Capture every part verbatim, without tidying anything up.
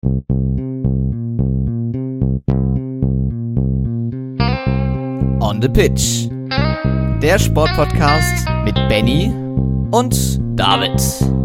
On the Pitch. Der Sportpodcast mit Benny und David.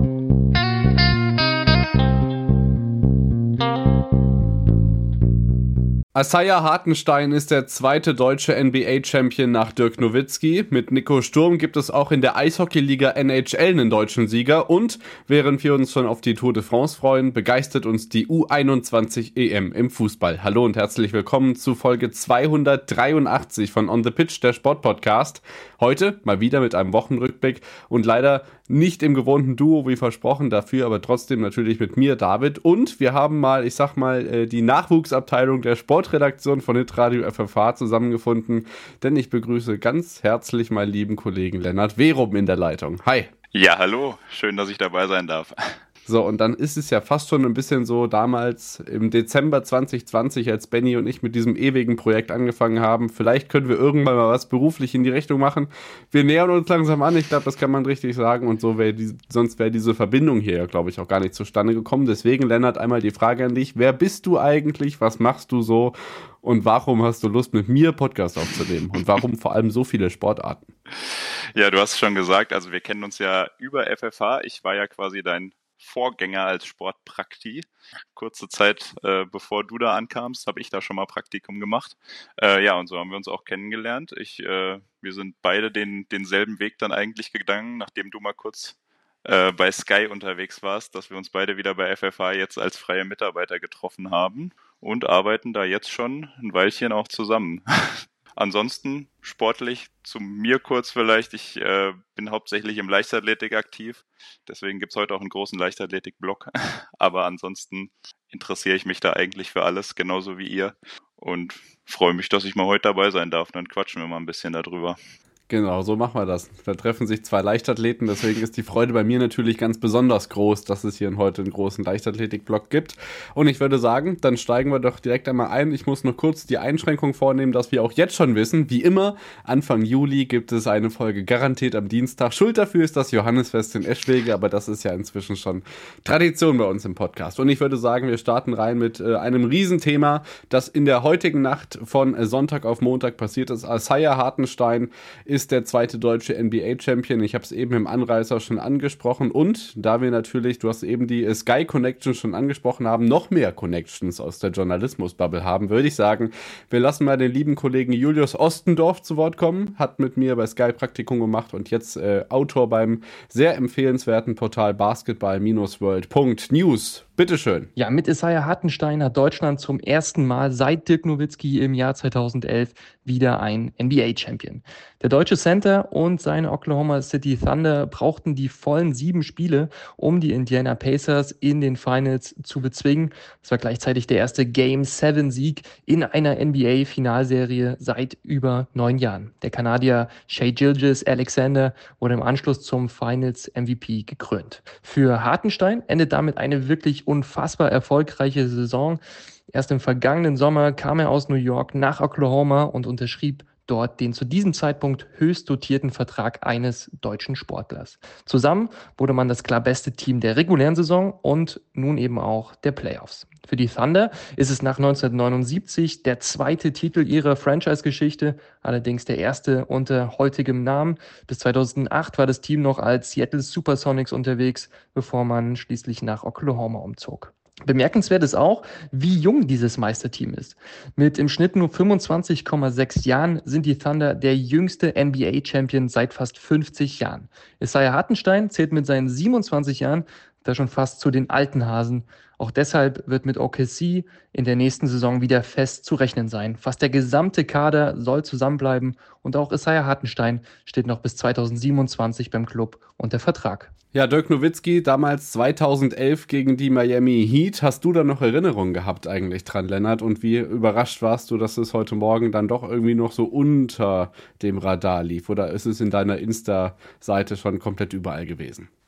Isaiah Hartenstein ist der zweite deutsche N B A-Champion nach Dirk Nowitzki. Mit Nico Sturm gibt es auch in der Eishockeyliga N H L einen deutschen Sieger. Und während wir uns schon auf die Tour de France freuen, begeistert uns die U einundzwanzig E M im Fußball. Hallo und herzlich willkommen zu Folge zweihundertdreiundachtzig von On the Pitch, der Sportpodcast. Heute mal wieder mit einem Wochenrückblick und leider nicht im gewohnten Duo wie versprochen, dafür aber trotzdem natürlich mit mir, David. Und wir haben mal, ich sag mal, die Nachwuchsabteilung der Sportredaktion von Hitradio F F H zusammengefunden, denn ich begrüße ganz herzlich meinen lieben Kollegen Lennart Werum in der Leitung. Hi. Ja, hallo. Schön, dass ich dabei sein darf. So, und dann ist es ja fast schon ein bisschen so damals im Dezember zwanzig zwanzig, als Benny und ich mit diesem ewigen Projekt angefangen haben. Vielleicht können wir irgendwann mal was beruflich in die Richtung machen. Wir nähern uns langsam an, ich glaube, das kann man richtig sagen. Und so wäre die, sonst wäre diese Verbindung hier, glaube ich, auch gar nicht zustande gekommen. Deswegen, Lennart, einmal die Frage an dich. Wer bist du eigentlich? Was machst du so? Und warum hast du Lust, mit mir Podcast aufzunehmen? Und warum vor allem so viele Sportarten? Ja, du hast es schon gesagt. Also wir kennen uns ja über F F H. Ich war ja quasi dein Vorgänger als Sportprakti. Kurze Zeit, äh, bevor du da ankamst, habe ich da schon mal Praktikum gemacht. Äh, ja, und so haben wir uns auch kennengelernt. Ich, äh, wir sind beide den, denselben Weg dann eigentlich gegangen, nachdem du mal kurz äh, bei Sky unterwegs warst, dass wir uns beide wieder bei F F H jetzt als freie Mitarbeiter getroffen haben und arbeiten da jetzt schon ein Weilchen auch zusammen. Ansonsten sportlich, zu mir kurz vielleicht, ich äh, bin hauptsächlich im Leichtathletik aktiv, deswegen gibt's heute auch einen großen Leichtathletik-Blog, aber ansonsten interessiere ich mich da eigentlich für alles, genauso wie ihr, und freue mich, dass ich mal heute dabei sein darf, dann quatschen wir mal ein bisschen darüber. Genau, so machen wir das. Da treffen sich zwei Leichtathleten, deswegen ist die Freude bei mir natürlich ganz besonders groß, dass es hier heute einen großen Leichtathletik-Blog gibt. Und ich würde sagen, dann steigen wir doch direkt einmal ein. Ich muss noch kurz die Einschränkung vornehmen, dass wir auch jetzt schon wissen, wie immer, Anfang Juli gibt es eine Folge garantiert am Dienstag. Schuld dafür ist das Johannisfest in Eschwege, aber das ist ja inzwischen schon Tradition bei uns im Podcast. Und ich würde sagen, wir starten rein mit äh, einem Riesenthema, das in der heutigen Nacht von äh, Sonntag auf Montag passiert ist. Isaiah Hartenstein ist ist der zweite deutsche N B A-Champion. Ich habe es eben im Anreißer schon angesprochen. Und da wir natürlich, du hast eben die Sky Connection schon angesprochen haben, noch mehr Connections aus der Journalismus-Bubble haben, würde ich sagen, wir lassen mal den lieben Kollegen Julius Ostendorf zu Wort kommen. Hat mit mir bei Sky Praktikum gemacht und jetzt äh, Autor beim sehr empfehlenswerten Portal basketball-world punkt news. Bitteschön. Ja, mit Isaiah Hartenstein hat Deutschland zum ersten Mal seit Dirk Nowitzki im Jahr zweitausendelf wieder ein N B A-Champion. Der deutsche Center und seine Oklahoma City Thunder brauchten die vollen sieben Spiele, um die Indiana Pacers in den Finals zu bezwingen. Das war gleichzeitig der erste Game-sieben-Sieg in einer N B A-Finalserie seit über neun Jahren. Der Kanadier Shai Gilgeous-Alexander wurde im Anschluss zum Finals-M V P gekrönt. Für Hartenstein endet damit eine wirklich unfassbar erfolgreiche Saison. Erst im vergangenen Sommer kam er aus New York nach Oklahoma und unterschrieb dort den zu diesem Zeitpunkt höchst dotierten Vertrag eines deutschen Sportlers. Zusammen wurde man das klar beste Team der regulären Saison und nun eben auch der Playoffs. Für die Thunder ist es nach neunzehnhundertneunundsiebzig der zweite Titel ihrer Franchise-Geschichte, allerdings der erste unter heutigem Namen. Bis zweitausendacht war das Team noch als Seattle Supersonics unterwegs, bevor man schließlich nach Oklahoma umzog. Bemerkenswert ist auch, wie jung dieses Meisterteam ist. Mit im Schnitt nur fünfundzwanzig Komma sechs Jahren sind die Thunder der jüngste N B A-Champion seit fast fünfzig Jahren. Isaiah Hartenstein zählt mit seinen siebenundzwanzig Jahren da schon fast zu den alten Hasen. Auch deshalb wird mit O K C in der nächsten Saison wieder fest zu rechnen sein. Fast der gesamte Kader soll zusammenbleiben und auch Isaiah Hartenstein steht noch bis zweitausendsiebenundzwanzig beim Club unter Vertrag. Ja, Dirk Nowitzki, damals zweitausendelf gegen die Miami Heat. Hast du da noch Erinnerungen gehabt eigentlich dran, Lennart? Und wie überrascht warst du, dass es heute Morgen dann doch irgendwie noch so unter dem Radar lief? Oder ist es in deiner Insta-Seite schon komplett überall gewesen?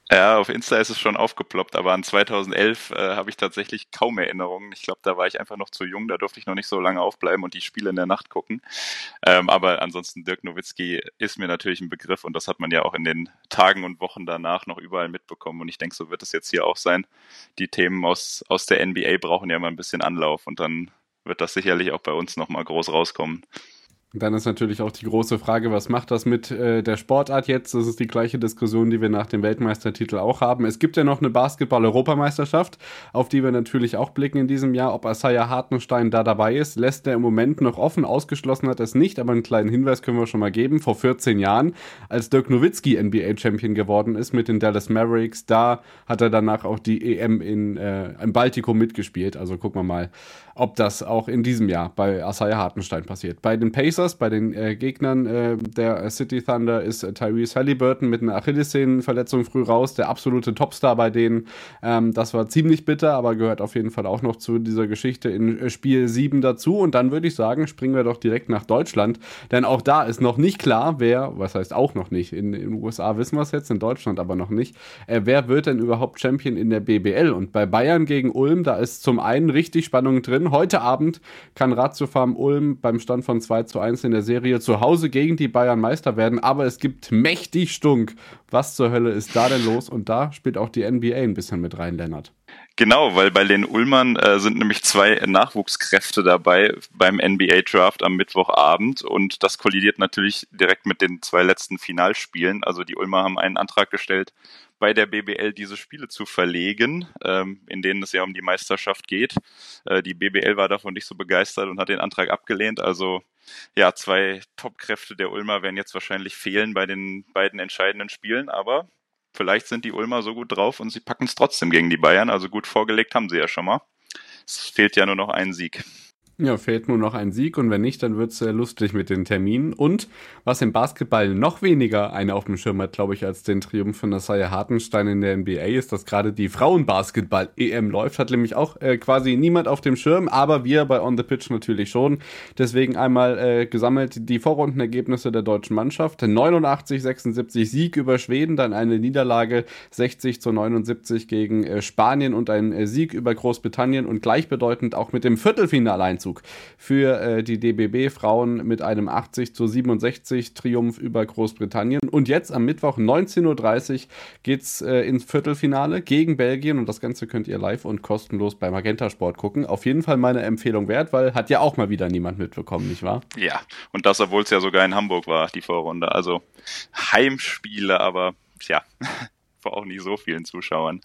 Ja, auf Insta ist es schon aufgeploppt, aber an zweitausendelf äh, habe ich tatsächlich kaum Erinnerungen. Ich glaube, da war ich einfach noch zu jung, da durfte ich noch nicht so lange aufbleiben und die Spiele in der Nacht gucken. Ähm, aber ansonsten Dirk Nowitzki ist mir natürlich ein Begriff und das hat man ja auch in den Tagen und Wochen danach noch überall mitbekommen. Und ich denke, so wird es jetzt hier auch sein. Die Themen aus, aus der N B A brauchen ja mal ein bisschen Anlauf und dann wird das sicherlich auch bei uns nochmal groß rauskommen. Dann ist natürlich auch die große Frage, was macht das mit äh, der Sportart jetzt? Das ist die gleiche Diskussion, die wir nach dem Weltmeistertitel auch haben. Es gibt ja noch eine Basketball-Europameisterschaft, auf die wir natürlich auch blicken in diesem Jahr. Ob Isaiah Hartenstein da dabei ist, lässt er im Moment noch offen. Ausgeschlossen hat er es nicht, aber einen kleinen Hinweis können wir schon mal geben. Vor vierzehn Jahren, als Dirk Nowitzki N B A-Champion geworden ist mit den Dallas Mavericks, da hat er danach auch die E M in, äh, im Baltikum mitgespielt. Also gucken wir mal, ob das auch in diesem Jahr bei Isaiah Hartenstein passiert. Bei den Pacers, bei den äh, Gegnern äh, der City Thunder ist äh, Tyrese Halliburton mit einer Achillessehnenverletzung früh raus, der absolute Topstar bei denen. Ähm, das war ziemlich bitter, aber gehört auf jeden Fall auch noch zu dieser Geschichte in äh, Spiel sieben dazu. Und dann würde ich sagen, springen wir doch direkt nach Deutschland, denn auch da ist noch nicht klar, wer, was heißt auch noch nicht, in den U S A wissen wir es jetzt, in Deutschland aber noch nicht, äh, wer wird denn überhaupt Champion in der B B L? Und bei Bayern gegen Ulm, da ist zum einen richtig Spannung drin. Heute Abend kann Ratio Farm Ulm beim Stand von zwei zu eins in der Serie zu Hause gegen die Bayern Meister werden, aber es gibt mächtig Stunk. Was zur Hölle ist da denn los? Und da spielt auch die N B A ein bisschen mit rein, Lennart. Genau, weil bei den Ulmern äh, sind nämlich zwei Nachwuchskräfte dabei beim N B A-Draft am Mittwochabend und das kollidiert natürlich direkt mit den zwei letzten Finalspielen. Also die Ulmer haben einen Antrag gestellt, bei der B B L diese Spiele zu verlegen, ähm, in denen es ja um die Meisterschaft geht. Äh, die B B L war davon nicht so begeistert und hat den Antrag abgelehnt. Also ja, zwei Top-Kräfte der Ulmer werden jetzt wahrscheinlich fehlen bei den beiden entscheidenden Spielen, aber vielleicht sind die Ulmer so gut drauf und sie packen es trotzdem gegen die Bayern. Also gut vorgelegt haben sie ja schon mal. Es fehlt ja nur noch ein Sieg. Ja, fehlt nur noch ein Sieg und wenn nicht, dann wird's äh, lustig mit den Terminen. Und was im Basketball noch weniger eine auf dem Schirm hat, glaube ich, als den Triumph von Isaiah Hartenstein in der N B A, ist, dass gerade die Frauenbasketball-E M läuft. Hat nämlich auch äh, quasi niemand auf dem Schirm, aber wir bei On the Pitch natürlich schon. Deswegen einmal äh, gesammelt die Vorrundenergebnisse der deutschen Mannschaft. neunundachtzig sechsundsiebzig Sieg über Schweden, dann eine Niederlage sechzig zu neunundsiebzig gegen äh, Spanien und ein äh, Sieg über Großbritannien und gleichbedeutend auch mit dem Viertelfinaleinzug für äh, die D B B-Frauen mit einem achtzig zu siebenundsechzig Triumph über Großbritannien. Und jetzt am Mittwoch neunzehn Uhr dreißig geht's äh, ins Viertelfinale gegen Belgien und das Ganze könnt ihr live und kostenlos bei Magenta Sport gucken. Auf jeden Fall meine Empfehlung wert, weil hat ja auch mal wieder niemand mitbekommen, nicht wahr? Ja, und das, obwohl es ja sogar in Hamburg war, die Vorrunde. Also Heimspiele, aber ja, vor auch nicht so vielen Zuschauern.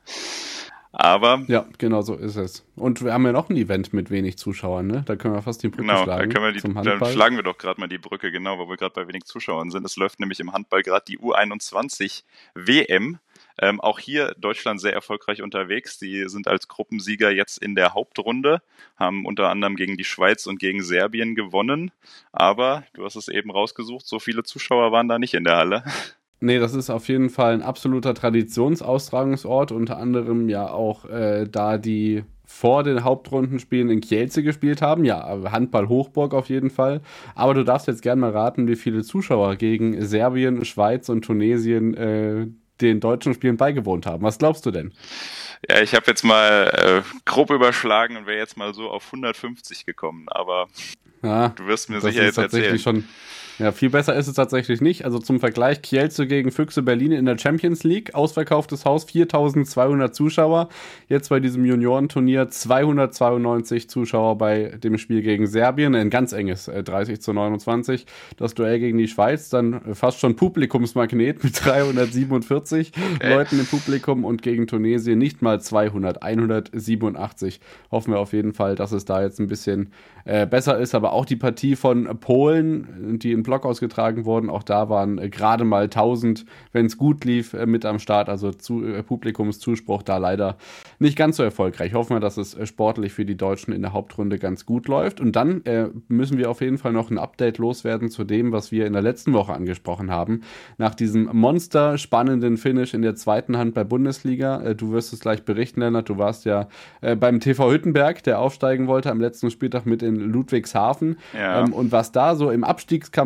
Aber ja, genau so ist es. Und wir haben ja noch ein Event mit wenig Zuschauern, ne? Da können wir fast die Brücke genau, schlagen. Da können wir die, zum dann schlagen wir doch gerade mal die Brücke, genau, wo wir gerade bei wenig Zuschauern sind. Es läuft nämlich im Handball gerade die U einundzwanzig W M. Ähm, auch hier Deutschland sehr erfolgreich unterwegs. Die sind als Gruppensieger jetzt in der Hauptrunde, haben unter anderem gegen die Schweiz und gegen Serbien gewonnen. Aber, du hast es eben rausgesucht, so viele Zuschauer waren da nicht in der Halle. Nee, das ist auf jeden Fall ein absoluter Traditionsaustragungsort, unter anderem ja auch äh, da die vor den Hauptrundenspielen in Kielce gespielt haben. Ja, Handball-Hochburg auf jeden Fall. Aber du darfst jetzt gerne mal raten, wie viele Zuschauer gegen Serbien, Schweiz und Tunesien äh, den deutschen Spielen beigewohnt haben. Was glaubst du denn? Ja, ich habe jetzt mal äh, grob überschlagen und wäre jetzt mal so auf hundertfünfzig gekommen, aber ja, du wirst mir sicher jetzt erzählen. Schon Ja, viel besser ist es tatsächlich nicht. Also zum Vergleich, Kielce gegen Füchse Berlin in der Champions League, ausverkauftes Haus, viertausendzweihundert Zuschauer. Jetzt bei diesem Juniorenturnier zweihundertzweiundneunzig Zuschauer bei dem Spiel gegen Serbien, ein ganz enges äh, dreißig zu neunundzwanzig. Das Duell gegen die Schweiz, dann fast schon Publikumsmagnet mit dreihundertsiebenundvierzig okay. Leuten im Publikum und gegen Tunesien nicht mal zweihundert, hundertsiebenundachtzig. Hoffen wir auf jeden Fall, dass es da jetzt ein bisschen äh, besser ist, aber auch die Partie von Polen, die in Block ausgetragen wurden, auch da waren äh, gerade mal tausend, wenn es gut lief, äh, mit am Start, also zu, äh, Publikumszuspruch da leider nicht ganz so erfolgreich. Hoffen wir, dass es äh, sportlich für die Deutschen in der Hauptrunde ganz gut läuft und dann äh, müssen wir auf jeden Fall noch ein Update loswerden zu dem, was wir in der letzten Woche angesprochen haben. Nach diesem monster spannenden Finish in der zweiten Handball-Bundesliga, äh, du wirst es gleich berichten, Lennart, du warst ja äh, beim T V Hüttenberg, der aufsteigen wollte am letzten Spieltag mit in Ludwigshafen ja. ähm, und was da so im Abstiegskampf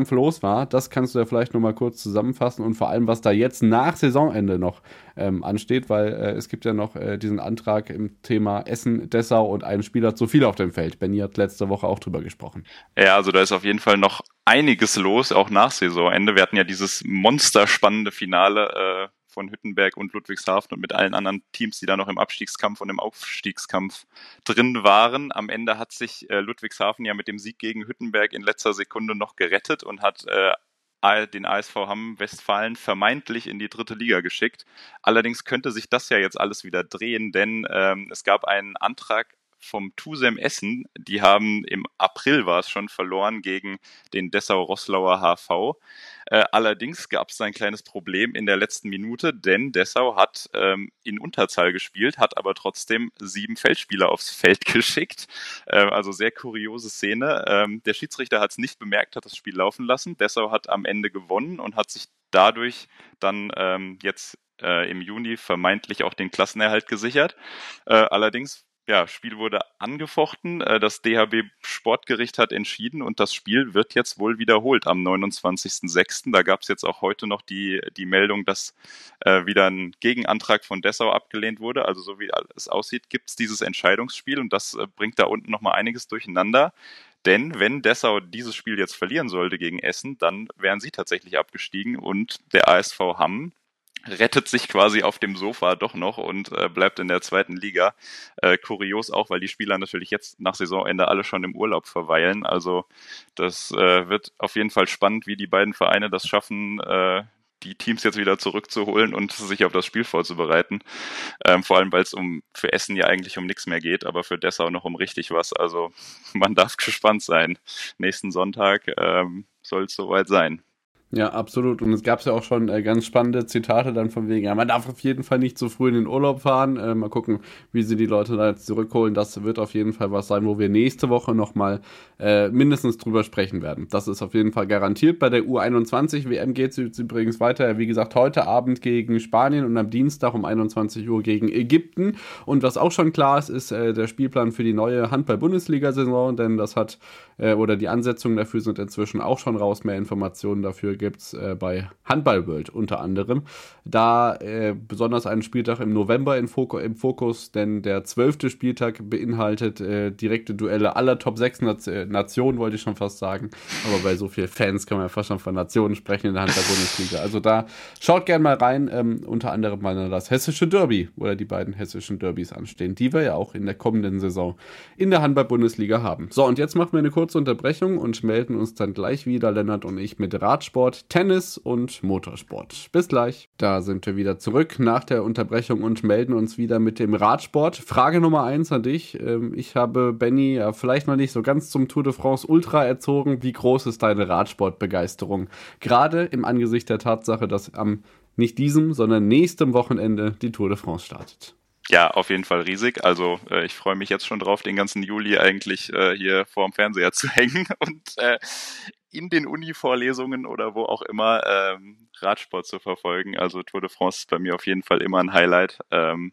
Wettkampf los war. Das kannst du ja vielleicht nochmal kurz zusammenfassen und vor allem, was da jetzt nach Saisonende noch ähm, ansteht, weil äh, es gibt ja noch äh, diesen Antrag im Thema Essen, Dessau und ein Spieler zu viel auf dem Feld. Benni hat letzte Woche auch drüber gesprochen. Ja, also da ist auf jeden Fall noch einiges los, auch nach Saisonende. Wir hatten ja dieses monsterspannende Finale äh, von Hüttenberg und Ludwigshafen und mit allen anderen Teams, die da noch im Abstiegskampf und im Aufstiegskampf drin waren. Am Ende hat sich äh, Ludwigshafen ja mit dem Sieg gegen Hüttenberg in letzter Sekunde noch gerettet und hat äh, den A S V Hamm Westfalen vermeintlich in die dritte Liga geschickt. Allerdings könnte sich das ja jetzt alles wieder drehen, denn ähm, es gab einen Antrag vom TuSem Essen, die haben im April war es schon verloren gegen den Dessau-Roßlauer H V. Äh, allerdings gab es ein kleines Problem in der letzten Minute, denn Dessau hat ähm, in Unterzahl gespielt, hat aber trotzdem sieben Feldspieler aufs Feld geschickt. Äh, also sehr kuriose Szene. Ähm, der Schiedsrichter hat es nicht bemerkt, hat das Spiel laufen lassen. Dessau hat am Ende gewonnen und hat sich dadurch dann ähm, jetzt äh, im Juni vermeintlich auch den Klassenerhalt gesichert. Äh, allerdings Ja, Spiel wurde angefochten, das D H B Sportgericht hat entschieden und das Spiel wird jetzt wohl wiederholt am neunundzwanzigsten sechsten Da gab es jetzt auch heute noch die, die Meldung, dass äh, wieder ein Gegenantrag von Dessau abgelehnt wurde. Also so wie es aussieht, gibt es dieses Entscheidungsspiel und das äh, bringt da unten nochmal einiges durcheinander. Denn wenn Dessau dieses Spiel jetzt verlieren sollte gegen Essen, dann wären sie tatsächlich abgestiegen und der A S V Hamm rettet sich quasi auf dem Sofa doch noch und äh, bleibt in der zweiten Liga. Äh, kurios auch, weil die Spieler natürlich jetzt nach Saisonende alle schon im Urlaub verweilen. Also das äh, wird auf jeden Fall spannend, wie die beiden Vereine das schaffen, äh, die Teams jetzt wieder zurückzuholen und sich auf das Spiel vorzubereiten. Ähm, vor allem, weil es um für Essen ja eigentlich um nichts mehr geht, aber für Dessau noch um richtig was. Also man darf gespannt sein. Nächsten Sonntag ähm, soll es soweit sein. Ja, absolut. Und es gab ja auch schon äh, ganz spannende Zitate dann von wegen, ja, man darf auf jeden Fall nicht zu früh in den Urlaub fahren. Äh, mal gucken, wie sie die Leute da jetzt zurückholen. Das wird auf jeden Fall was sein, wo wir nächste Woche nochmal äh, mindestens drüber sprechen werden. Das ist auf jeden Fall garantiert. Bei der U einundzwanzig W M geht es übrigens weiter. Wie gesagt, heute Abend gegen Spanien und am Dienstag um einundzwanzig Uhr gegen Ägypten. Und was auch schon klar ist, ist äh, der Spielplan für die neue Handball-Bundesliga-Saison, denn das hat, äh, oder die Ansetzungen dafür sind inzwischen auch schon raus. Mehr Informationen dafür gibt es äh, bei Handball World unter anderem. Da äh, besonders einen Spieltag im November in Fok- im Fokus, denn der zwölfte Spieltag beinhaltet äh, direkte Duelle aller Top sechs Nation- Nationen, wollte ich schon fast sagen. Aber bei so vielen Fans kann man ja fast schon von Nationen sprechen in der Handball-Bundesliga. Also da schaut gerne mal rein, ähm, unter anderem mal das hessische Derby oder die beiden hessischen Derbys anstehen, die wir ja auch in der kommenden Saison in der Handball-Bundesliga haben. So, und jetzt machen wir eine kurze Unterbrechung und melden uns dann gleich wieder, Lennart und ich, mit Radsport, Tennis und Motorsport. Bis gleich. Da sind wir wieder zurück nach der Unterbrechung und melden uns wieder mit dem Radsport. Frage Nummer eins an dich. Ich habe Benni ja vielleicht noch nicht so ganz zum Tour de France Ultra erzogen. Wie groß ist deine Radsportbegeisterung? Gerade im Angesicht der Tatsache, dass am nicht diesem, sondern nächstem Wochenende die Tour de France startet. Ja, auf jeden Fall riesig. Also äh, ich freue mich jetzt schon drauf, den ganzen Juli eigentlich äh, hier vorm Fernseher zu hängen und äh, in den Uni-Vorlesungen oder wo auch immer ähm, Radsport zu verfolgen. Also Tour de France ist bei mir auf jeden Fall immer ein Highlight. Ähm,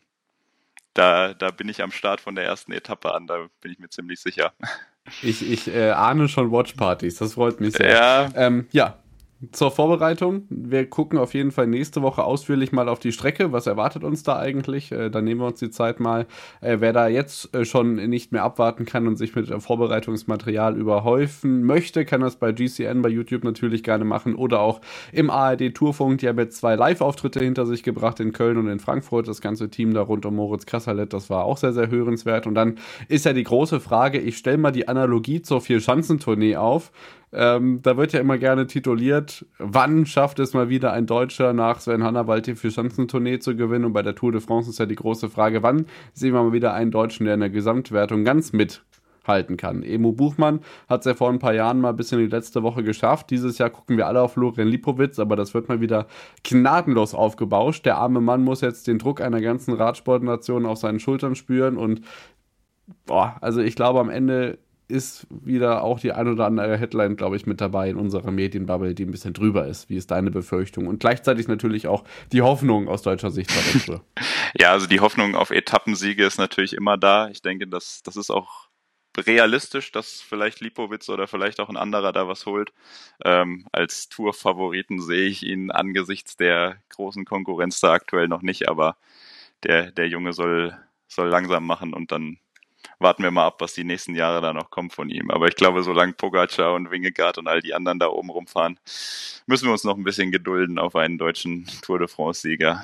da, da bin ich am Start von der ersten Etappe an, da bin ich mir ziemlich sicher. Ich, ich äh, ahne schon Watchpartys, das freut mich sehr. Ja, ähm, ja. Zur Vorbereitung. Wir gucken auf jeden Fall nächste Woche ausführlich mal auf die Strecke. Was erwartet uns da eigentlich? Äh, dann nehmen wir uns die Zeit mal. Äh, wer da jetzt äh, schon nicht mehr abwarten kann und sich mit äh, Vorbereitungsmaterial überhäufen möchte, kann das bei G C N, bei YouTube natürlich gerne machen oder auch im A R D-Tourfunk. Die haben jetzt zwei Live-Auftritte hinter sich gebracht in Köln und in Frankfurt. Das ganze Team da rund um Moritz Kasserlet, das war auch sehr, sehr hörenswert. Und dann ist ja die große Frage, ich stelle mal die Analogie zur Vier-Schanzentournee auf. Ähm, da wird ja immer gerne tituliert, wann schafft es mal wieder ein Deutscher nach Sven Hannawald die Vier-Schanzentournee zu gewinnen? Und bei der Tour de France ist ja die große Frage, wann sehen wir mal wieder einen Deutschen, der in der Gesamtwertung ganz mithalten kann? Emo Buchmann hat es ja vor ein paar Jahren mal bis in die letzte Woche geschafft. Dieses Jahr gucken wir alle auf Florian Lipowitz, aber das wird mal wieder gnadenlos aufgebauscht. Der arme Mann muss jetzt den Druck einer ganzen Radsportnation auf seinen Schultern spüren und boah, also ich glaube am Ende ist wieder auch die ein oder andere Headline, glaube ich, mit dabei in unserer Medienbubble, die ein bisschen drüber ist. Wie ist deine Befürchtung? Und gleichzeitig natürlich auch die Hoffnung aus deutscher Sicht. Ja, also die Hoffnung auf Etappensiege ist natürlich immer da. Ich denke, das, das ist auch realistisch, dass vielleicht Lipowitz oder vielleicht auch ein anderer da was holt. Ähm, als Tour-Favoriten sehe ich ihn angesichts der großen Konkurrenz da aktuell noch nicht, aber der, der Junge soll, soll langsam machen und dann warten wir mal ab, was die nächsten Jahre da noch kommt von ihm. Aber ich glaube, solange Pogacar und Vingegaard und all die anderen da oben rumfahren, müssen wir uns noch ein bisschen gedulden auf einen deutschen Tour de France-Sieger.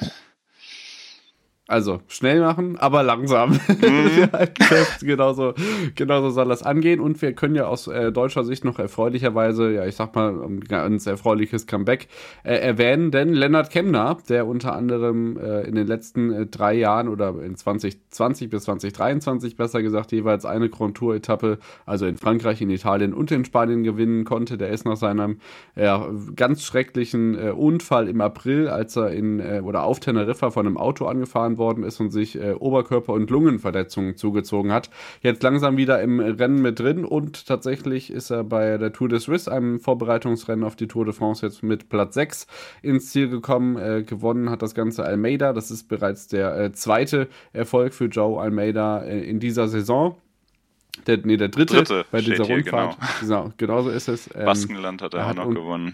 Also, schnell machen, aber langsam. Mhm. genauso, genauso soll das angehen. Und wir können ja aus äh, deutscher Sicht noch erfreulicherweise, ja, ich sag mal, ein ganz erfreuliches Comeback äh, erwähnen. Denn Lennart Kemna, der unter anderem äh, in den letzten äh, drei Jahren oder in zwanzig zwanzig bis zwanzig dreiundzwanzig, besser gesagt, jeweils eine Grand Tour-Etappe, also in Frankreich, in Italien und in Spanien gewinnen konnte. Der ist nach seinem äh, ganz schrecklichen äh, Unfall im April, als er in äh, oder auf Teneriffa von einem Auto angefahren wurde, worden ist und sich äh, Oberkörper- und Lungenverletzungen zugezogen hat. Jetzt langsam wieder im Rennen mit drin und tatsächlich ist er bei der Tour de Suisse, einem Vorbereitungsrennen auf die Tour de France, jetzt mit Platz sechs ins Ziel gekommen. Äh, gewonnen hat das Ganze Almeida. Das ist bereits der äh, zweite Erfolg für Joe Almeida äh, in dieser Saison. Der, nee, der dritte, dritte bei dieser hier, Rundfahrt. Genau. genau, genauso ist es. Ähm, Baskenland hat er auch noch und, gewonnen.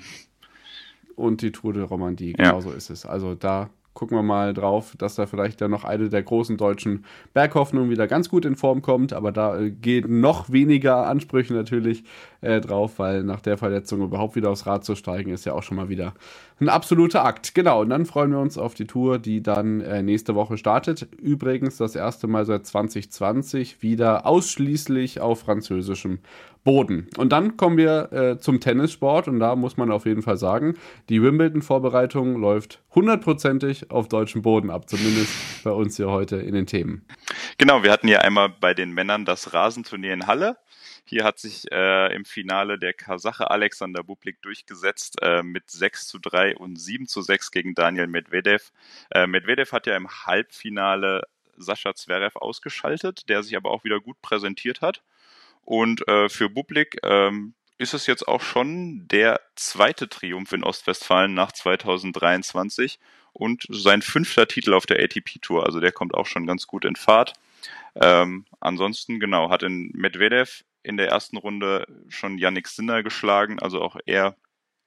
Und die Tour de Romandie, genauso ja. ist es. Also da gucken wir mal drauf, dass da vielleicht dann noch eine der großen deutschen Berghoffnungen wieder ganz gut in Form kommt, aber da äh, gehen noch weniger Ansprüche natürlich äh, drauf, weil nach der Verletzung überhaupt wieder aufs Rad zu steigen, ist ja auch schon mal wieder ein absoluter Akt. Genau, und dann freuen wir uns auf die Tour, die dann äh, nächste Woche startet. Übrigens das erste Mal seit zwanzig zwanzig wieder ausschließlich auf französischem Boden. Und dann kommen wir äh, zum Tennissport und da muss man auf jeden Fall sagen, die Wimbledon-Vorbereitung läuft hundertprozentig auf deutschem Boden ab, zumindest bei uns hier heute in den Themen. Genau, wir hatten hier einmal bei den Männern das Rasenturnier in Halle. Hier hat sich äh, im Finale der Kasache Alexander Bublik durchgesetzt äh, mit sechs zu drei und sieben zu sechs gegen Daniel Medvedev. Äh, Medvedev hat ja im Halbfinale Sascha Zverev ausgeschaltet, der sich aber auch wieder gut präsentiert hat. Und äh, für Bublik ähm, ist es jetzt auch schon der zweite Triumph in Ostwestfalen nach zweitausenddreiundzwanzig und sein fünfter Titel auf der A T P-Tour. Also der kommt auch schon ganz gut in Fahrt. Ähm, ansonsten, genau, hat in Medvedev in der ersten Runde schon Jannik Sinner geschlagen, also auch er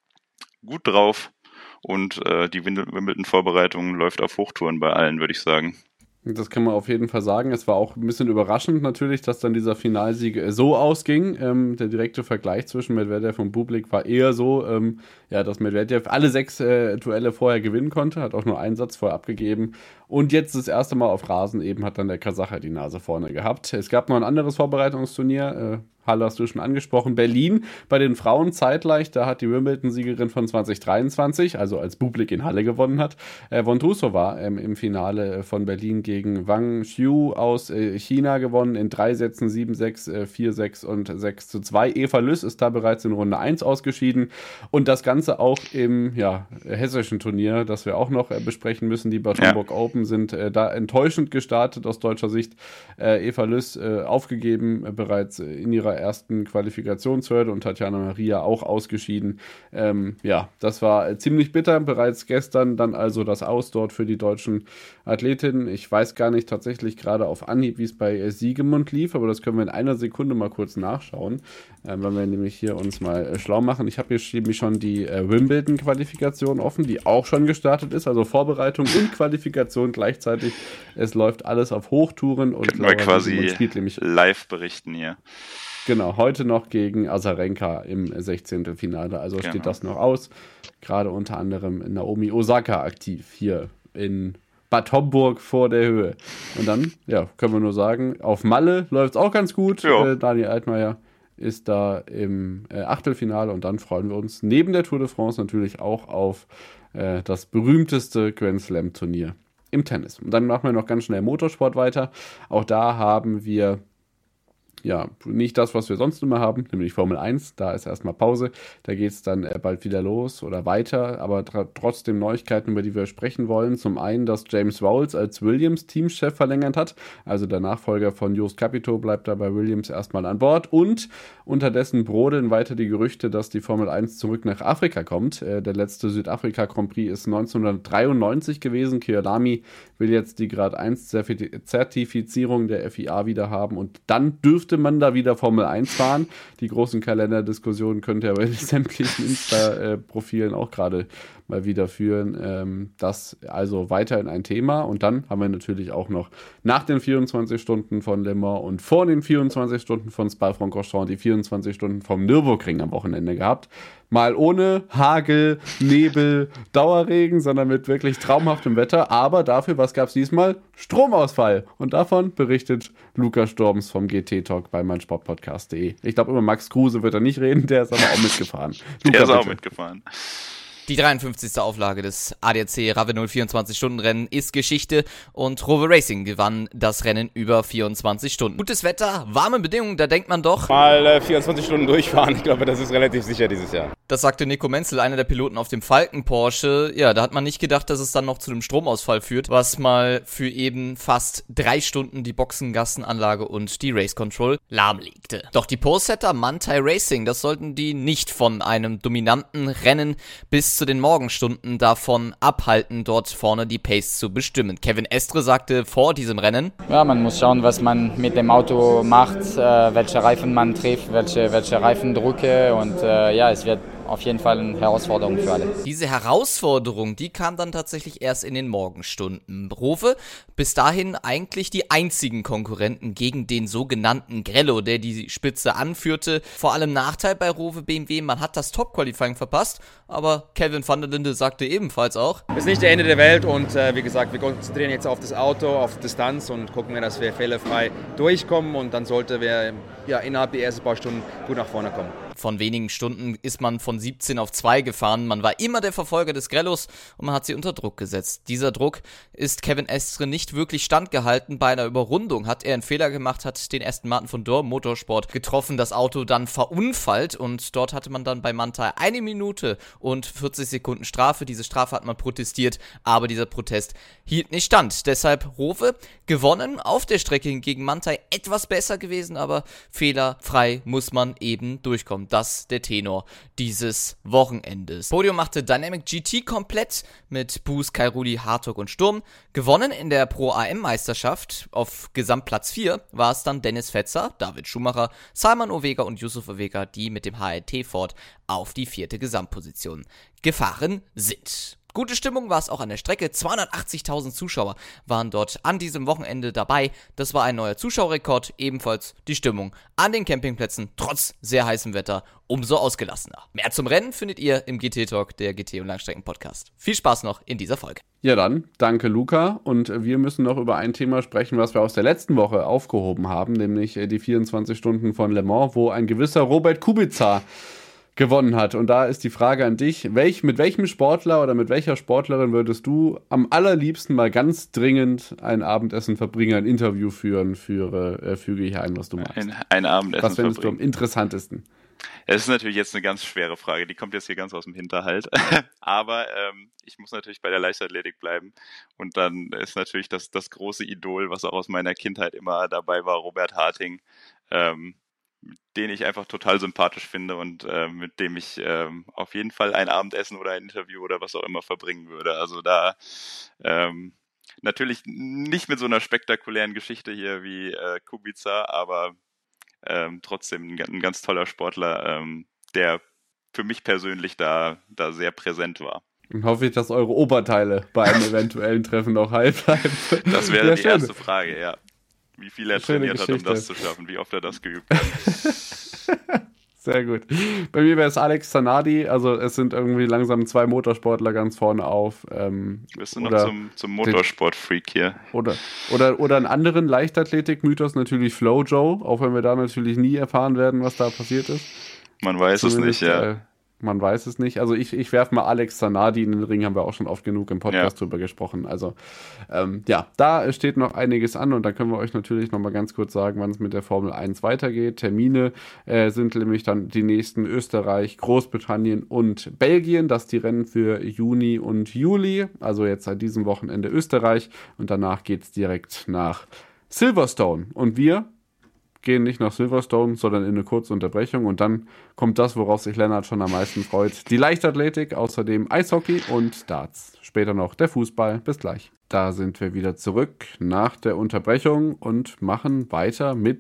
gut drauf. Und äh, die Wimbledon-Vorbereitung läuft auf Hochtouren bei allen, würde ich sagen. Das kann man auf jeden Fall sagen. Es war auch ein bisschen überraschend natürlich, dass dann dieser Finalsieg so ausging. Ähm, der direkte Vergleich zwischen Medvedev und Bublik war eher so, ähm, ja, dass Medvedev alle sechs äh, Duelle vorher gewinnen konnte, hat auch nur einen Satz vorher abgegeben. Und jetzt das erste Mal auf Rasen eben hat dann der Kasacher die Nase vorne gehabt. Es gab noch ein anderes Vorbereitungsturnier, äh, Halle hast du schon angesprochen, Berlin bei den Frauen zeitgleich, da hat die Wimbledon-Siegerin von zwanzig dreiundzwanzig, also als Bublik in Halle gewonnen hat, äh, Vondrousova ähm, im Finale von Berlin gegen Wang Xiu aus äh, China gewonnen, in drei Sätzen sieben sechs, äh, vier sechs und sechs zu zwei. Eva Lüss ist da bereits in Runde eins ausgeschieden und das Ganze auch im ja, hessischen Turnier, das wir auch noch äh, besprechen müssen, die Bad Homburg ja. Open sind äh, da enttäuschend gestartet aus deutscher Sicht. Äh, Eva Lüss äh, aufgegeben, äh, bereits äh, in ihrer ersten Qualifikationshürde und Tatjana Maria auch ausgeschieden. Ähm, ja, das war ziemlich bitter. Bereits gestern dann also das Aus dort für die deutschen Athletinnen. Ich weiß gar nicht tatsächlich gerade auf Anhieb, wie es bei äh, Siegemund lief, aber das können wir in einer Sekunde mal kurz nachschauen, äh, wenn wir nämlich hier uns mal äh, schlau machen. Ich habe hier nämlich schon die äh, Wimbledon-Qualifikation offen, die auch schon gestartet ist, also Vorbereitung und Qualifikation gleichzeitig. Es läuft alles auf Hochtouren und können wir quasi live berichten hier. Genau, heute noch gegen Azarenka im sechzehnten Finale, also genau. Steht das noch aus. Gerade unter anderem Naomi Osaka aktiv hier in Bad Homburg vor der Höhe. Und dann, ja, können wir nur sagen, auf Malle läuft es auch ganz gut. Äh, Daniel Altmaier ist da im äh, Achtelfinale und dann freuen wir uns neben der Tour de France natürlich auch auf äh, das berühmteste Grand Slam Turnier im Tennis. Und dann machen wir noch ganz schnell Motorsport weiter. Auch da haben wir ja, nicht das, was wir sonst immer haben, nämlich Formel eins, da ist erstmal Pause, da geht es dann äh, bald wieder los oder weiter, aber tra- trotzdem Neuigkeiten, über die wir sprechen wollen. Zum einen, dass James Vowles als Williams-Teamchef verlängert hat, also der Nachfolger von Jost Capito bleibt da bei Williams erstmal an Bord und unterdessen brodeln weiter die Gerüchte, dass die Formel eins zurück nach Afrika kommt. Äh, der letzte Südafrika-Grand Prix ist neunzehnhundertdreiundneunzig gewesen, Kyalami will jetzt die Grad eins Zertifizierung der F I A wieder haben und dann dürfte dürfte man da wieder Formel eins fahren. Die großen Kalenderdiskussionen könnt ihr bei sämtlichen Insta-Profilen auch gerade mal wieder führen. Ähm, das also weiterhin ein Thema. Und dann haben wir natürlich auch noch nach den vierundzwanzig Stunden von Le Mans und vor den vierundzwanzig Stunden von Spa-Francorchamps die vierundzwanzig Stunden vom Nürburgring am Wochenende gehabt. Mal ohne Hagel, Nebel, Dauerregen, sondern mit wirklich traumhaftem Wetter. Aber dafür, was gab es diesmal? Stromausfall. Und davon berichtet Lukas Storms vom G T-Talk bei meinsportpodcast punkt de. Ich glaube, über Max Kruse wird er nicht reden, der ist aber auch mitgefahren. Der Luca, ist auch bitte. mitgefahren. Die dreiundfünfzigste Auflage des A D A C Ravenol vierundzwanzig-Stunden-Rennen ist Geschichte und Rover Racing gewann das Rennen über vierundzwanzig Stunden. Gutes Wetter, warme Bedingungen, da denkt man doch... Mal äh, vierundzwanzig Stunden durchfahren, ich glaube, das ist relativ sicher dieses Jahr. Das sagte Nico Menzel, einer der Piloten auf dem Falken Porsche. Ja, da hat man nicht gedacht, dass es dann noch zu einem Stromausfall führt, was mal für eben fast drei Stunden die Boxengassenanlage und die Race Control lahmlegte. Doch die Polesetter Manthey Racing, das sollten die nicht von einem dominanten Rennen bis zu den Morgenstunden davon abhalten, dort vorne die Pace zu bestimmen. Kevin Estre sagte vor diesem Rennen: Ja, man muss schauen, was man mit dem Auto macht, äh, welche Reifen man trifft, welche, welche Reifendrücke und äh, ja, es wird auf jeden Fall eine Herausforderung für alle. Diese Herausforderung, die kam dann tatsächlich erst in den Morgenstunden. Rowe, bis dahin eigentlich die einzigen Konkurrenten gegen den sogenannten Grello, der die Spitze anführte. Vor allem Nachteil bei Rowe B M W, man hat das Top-Qualifying verpasst, aber Kelvin van der Linde sagte ebenfalls auch: Es ist nicht das Ende der Welt und äh, wie gesagt, wir konzentrieren jetzt auf das Auto, auf Distanz und gucken wir, dass wir fehlerfrei durchkommen und dann sollte wir ja, innerhalb der ersten paar Stunden gut nach vorne kommen. Von wenigen Stunden ist man von siebzehn auf zwei gefahren. Man war immer der Verfolger des Grellos und man hat sie unter Druck gesetzt. Dieser Druck ist Kevin Estre nicht wirklich standgehalten. Bei einer Überrundung hat er einen Fehler gemacht, hat den Aston Martin von Dorr Motorsport getroffen, das Auto dann verunfallt und dort hatte man dann bei Manthey eine Minute und vierzig Sekunden Strafe. Diese Strafe hat man protestiert, aber dieser Protest hielt nicht stand. Deshalb Rowe gewonnen, auf der Strecke hingegen Manthey etwas besser gewesen, aber fehlerfrei muss man eben durchkommen. Das der Tenor dieses Wochenendes. Podium machte Dynamic G T komplett mit Boost, Kairuli, Hartog und Sturm. Gewonnen in der Pro-A M-Meisterschaft auf Gesamtplatz vier war es dann Dennis Fetzer, David Schumacher, Salman Ovega und Yusuf Ovega, die mit dem H R T Ford auf die vierte Gesamtposition gefahren sind. Gute Stimmung war es auch an der Strecke. zweihundertachtzigtausend Zuschauer waren dort an diesem Wochenende dabei. Das war ein neuer Zuschauerrekord. Ebenfalls die Stimmung an den Campingplätzen trotz sehr heißem Wetter umso ausgelassener. Mehr zum Rennen findet ihr im G T-Talk, der G T- und Langstrecken-Podcast. Viel Spaß noch in dieser Folge. Ja dann, danke Luca. Und wir müssen noch über ein Thema sprechen, was wir aus der letzten Woche aufgehoben haben, nämlich die vierundzwanzig Stunden von Le Mans, wo ein gewisser Robert Kubica gewonnen hat. Und da ist die Frage an dich, welch, mit welchem Sportler oder mit welcher Sportlerin würdest du am allerliebsten mal ganz dringend ein Abendessen verbringen, ein Interview führen, führe, äh, füge hier ein, was du machst. Ein, ein Abendessen Was findest verbringen. du am interessantesten? Es ist natürlich jetzt eine ganz schwere Frage, die kommt jetzt hier ganz aus dem Hinterhalt. Aber ähm, ich muss natürlich bei der Leichtathletik bleiben. Und dann ist natürlich das, das große Idol, was auch aus meiner Kindheit immer dabei war, Robert Harting. Ähm, den ich einfach total sympathisch finde und äh, mit dem ich ähm, auf jeden Fall ein Abendessen oder ein Interview oder was auch immer verbringen würde. Also da ähm, natürlich nicht mit so einer spektakulären Geschichte hier wie äh, Kubica, aber ähm, trotzdem ein, ein ganz toller Sportler, ähm, der für mich persönlich da, da sehr präsent war. Und hoffe ich, dass eure Oberteile bei einem eventuellen Treffen noch heil bleiben. Das wäre ja, die schön. erste Frage, ja. Wie viel er Schöne trainiert hat, um Geschichte. das zu schaffen, wie oft er das geübt hat. Sehr gut. Bei mir wäre es Alex Zanardi, also es sind irgendwie langsam zwei Motorsportler ganz vorne auf. Ähm, Bist du noch oder, zum, zum Motorsport-Freak hier? oder, oder, oder einen anderen Leichtathletik-Mythos, natürlich Flow Joe, auch wenn wir da natürlich nie erfahren werden, was da passiert ist. Man weiß es Zumindest, nicht, ja. Äh, man weiß es nicht. Also ich, ich werfe mal Alex Zanardi in den Ring, haben wir auch schon oft genug im Podcast Ja. drüber gesprochen. Also ähm, ja, da steht noch einiges an und da können wir euch natürlich noch mal ganz kurz sagen, wann es mit der Formel eins weitergeht. Termine äh, sind nämlich dann die nächsten Österreich, Großbritannien und Belgien. Das die Rennen für Juni und Juli, also jetzt seit diesem Wochenende Österreich und danach geht es direkt nach Silverstone. Und wir gehen nicht nach Silverstone, sondern in eine kurze Unterbrechung und dann kommt das, worauf sich Lennart schon am meisten freut. Die Leichtathletik, außerdem Eishockey und Darts. Später noch der Fußball. Bis gleich. Da sind wir wieder zurück nach der Unterbrechung und machen weiter mit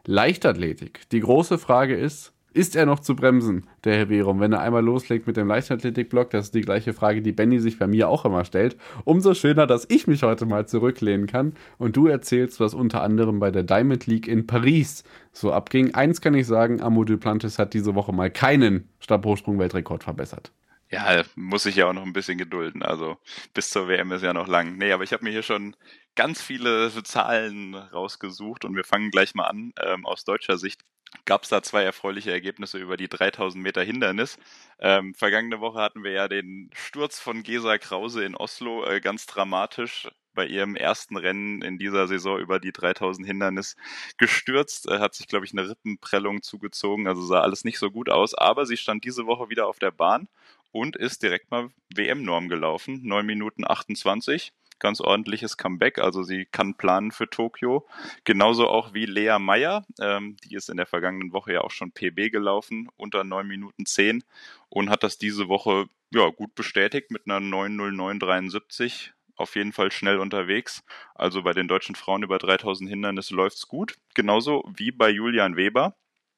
Leichtathletik. Die große Frage ist, ist er noch zu bremsen, der Herr Verum, wenn er einmal loslegt mit dem Leichtathletik-Block? Das ist die gleiche Frage, die Benny sich bei mir auch immer stellt. Umso schöner, dass ich mich heute mal zurücklehnen kann und du erzählst, was unter anderem bei der Diamond League in Paris so abging. Eins kann ich sagen, Amadou Duplantis hat diese Woche mal keinen Stabhochsprung-Weltrekord verbessert. Ja, muss ich ja auch noch ein bisschen gedulden. Also bis zur W M ist ja noch lang. Nee, aber ich habe mir hier schon ganz viele Zahlen rausgesucht und wir fangen gleich mal an. Ähm, aus deutscher Sicht gab es da zwei erfreuliche Ergebnisse über die dreitausend Meter Hindernis. Ähm, vergangene Woche hatten wir ja den Sturz von Gesa Krause in Oslo, äh, ganz dramatisch. Bei ihrem ersten Rennen in dieser Saison über die dreitausend Hindernis gestürzt, äh, hat sich, glaube ich, eine Rippenprellung zugezogen, also sah alles nicht so gut aus, aber sie stand diese Woche wieder auf der Bahn und ist direkt mal W M-Norm gelaufen, neun Minuten achtundzwanzig, ganz ordentliches Comeback, also sie kann planen für Tokio, genauso auch wie Lea Meyer, ähm, die ist in der vergangenen Woche ja auch schon P B gelaufen, unter neun Minuten zehn und hat das diese Woche ja gut bestätigt mit einer neun null neun dreiundsiebzig, auf jeden Fall schnell unterwegs. Also bei den deutschen Frauen über dreitausend Hindernisse läuft's gut. Genauso wie bei Julian Weber,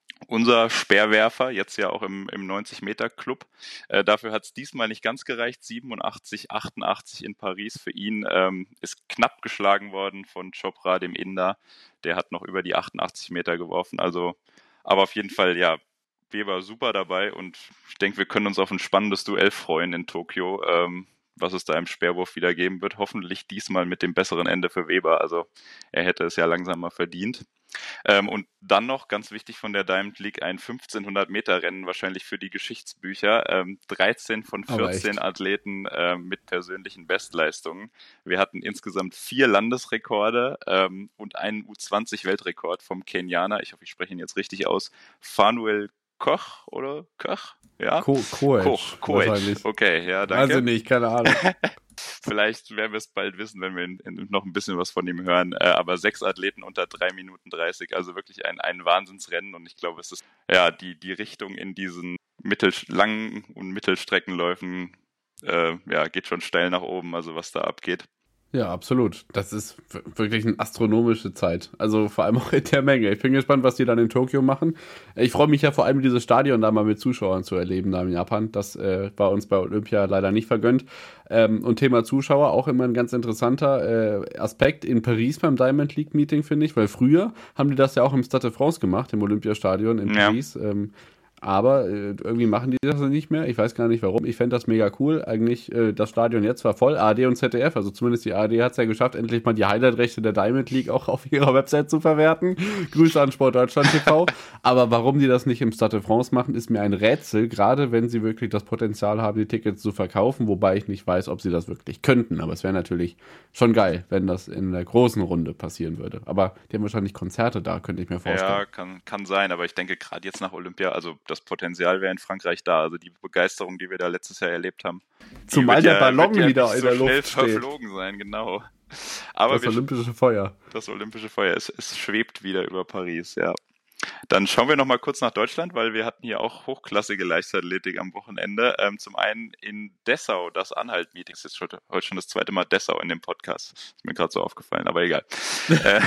unser Speerwerfer, jetzt ja auch im, im neunzig-Meter-Club. Äh, dafür hat's diesmal nicht ganz gereicht. siebenundachtzig achtundachtzig in Paris für ihn. Ähm, ist knapp geschlagen worden von Chopra, dem Inder. Der hat noch über die achtundachtzig Meter geworfen. Also, aber auf jeden Fall, ja, Weber super dabei und ich denke, wir können uns auf ein spannendes Duell freuen in Tokio. Ähm, was es da im Speerwurf wieder geben wird. Hoffentlich diesmal mit dem besseren Ende für Weber. Also er hätte es ja langsam mal verdient. Ähm, und dann noch, ganz wichtig von der Diamond League, ein fünfzehnhundert Meter Rennen wahrscheinlich für die Geschichtsbücher. Ähm, dreizehn von vierzehn Athleten äh, mit persönlichen Bestleistungen. Wir hatten insgesamt vier Landesrekorde ähm, und einen U zwanzig Weltrekord vom Kenianer. Ich hoffe, ich spreche ihn jetzt richtig aus. Fanuel Koch oder Koch? Ja. Ko Koech. Koch, Koech. Okay, ja, danke. Also nicht, keine Ahnung. Vielleicht werden wir es bald wissen, wenn wir in, in noch ein bisschen was von ihm hören. Äh, aber sechs Athleten unter drei Minuten dreißig, also wirklich ein, ein Wahnsinnsrennen. Und ich glaube, es ist ja die, die Richtung in diesen mittel, langen und Mittelstreckenläufen, äh, ja, geht schon steil nach oben, also was da abgeht. Ja, absolut. Das ist wirklich eine astronomische Zeit. Also vor allem auch in der Menge. Ich bin gespannt, was die dann in Tokio machen. Ich freue mich ja vor allem, dieses Stadion da mal mit Zuschauern zu erleben, da in Japan. Das äh, war uns bei Olympia leider nicht vergönnt. Ähm, und Thema Zuschauer, auch immer ein ganz interessanter äh, Aspekt in Paris beim Diamond League Meeting, finde ich. Weil früher haben die das ja auch im Stade de France gemacht, im Olympiastadion in Paris. Ja. Ähm, Aber äh, irgendwie machen die das nicht mehr. Ich weiß gar nicht warum. Ich fände das mega cool. Eigentlich, äh, das Stadion jetzt war voll. A R D und Z D F, also zumindest die A R D hat es ja geschafft, endlich mal die Highlight-Rechte der Diamond League auch auf ihrer Website zu verwerten. Grüße an Sport Deutschland T V. Aber warum die das nicht im Stade de France machen, ist mir ein Rätsel. Gerade wenn sie wirklich das Potenzial haben, die Tickets zu verkaufen. Wobei ich nicht weiß, ob sie das wirklich könnten. Aber es wäre natürlich schon geil, wenn das in der großen Runde passieren würde. Aber die haben wahrscheinlich Konzerte da, könnte ich mir vorstellen. Ja, kann, kann sein. Aber ich denke, gerade jetzt nach Olympia, also das Potenzial wäre in Frankreich da. Also die Begeisterung, die wir da letztes Jahr erlebt haben. Zumal der ja, Ballon ja wieder in der so Luft schnell steht. Verflogen sein, genau. Aber das wir, olympische Feuer. Das olympische Feuer, es, es schwebt wieder über Paris, ja. Dann schauen wir noch mal kurz nach Deutschland, weil wir hatten hier auch hochklassige Leichtathletik am Wochenende. Ähm, zum einen in Dessau, das Anhalt-Meeting. Das ist schon, heute schon das zweite Mal Dessau in dem Podcast. Ist mir gerade so aufgefallen, aber egal. äh,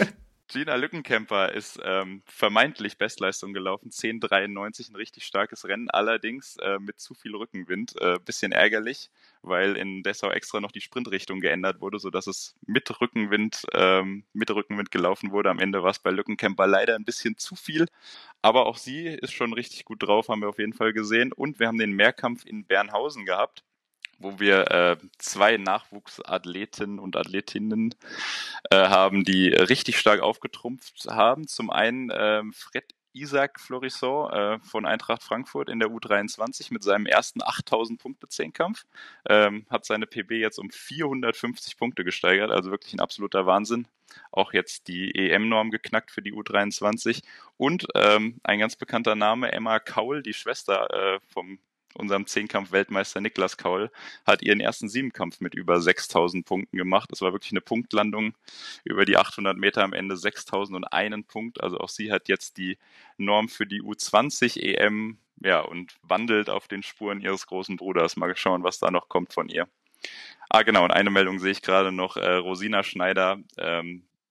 Gina Lückenkämper ist ähm, vermeintlich Bestleistung gelaufen, zehn dreiundneunzig, ein richtig starkes Rennen, allerdings äh, mit zu viel Rückenwind, äh, bisschen ärgerlich, weil in Dessau extra noch die Sprintrichtung geändert wurde, sodass es mit Rückenwind, ähm, mit Rückenwind gelaufen wurde. Am Ende war es bei Lückenkämper leider ein bisschen zu viel, aber auch sie ist schon richtig gut drauf, haben wir auf jeden Fall gesehen. Und wir haben den Mehrkampf in Bernhausen gehabt, wo wir äh, zwei Nachwuchsathleten und Athletinnen äh, haben, die richtig stark aufgetrumpft haben. Zum einen äh, Fred Isaac Florisson äh, von Eintracht Frankfurt in der U dreiundzwanzig mit seinem ersten achttausend Punkte Zehnkampf, ähm, hat seine P B jetzt um vierhundertfünfzig Punkte gesteigert, also wirklich ein absoluter Wahnsinn. Auch jetzt die E M-Norm geknackt für die U dreiundzwanzig und ähm, ein ganz bekannter Name, Emma Kaul, die Schwester äh, vom unserem Zehnkampf-Weltmeister Niklas Kaul, hat ihren ersten Siebenkampf mit über sechstausend Punkten gemacht. Das war wirklich eine Punktlandung über die achthundert Meter am Ende, sechstausendeins Punkt. Also auch sie hat jetzt die Norm für die U zwanzig E M, ja, und wandelt auf den Spuren ihres großen Bruders. Mal schauen, was da noch kommt von ihr. Ah, genau, und eine Meldung sehe ich gerade noch. Äh, Rosina Schneider, ähm,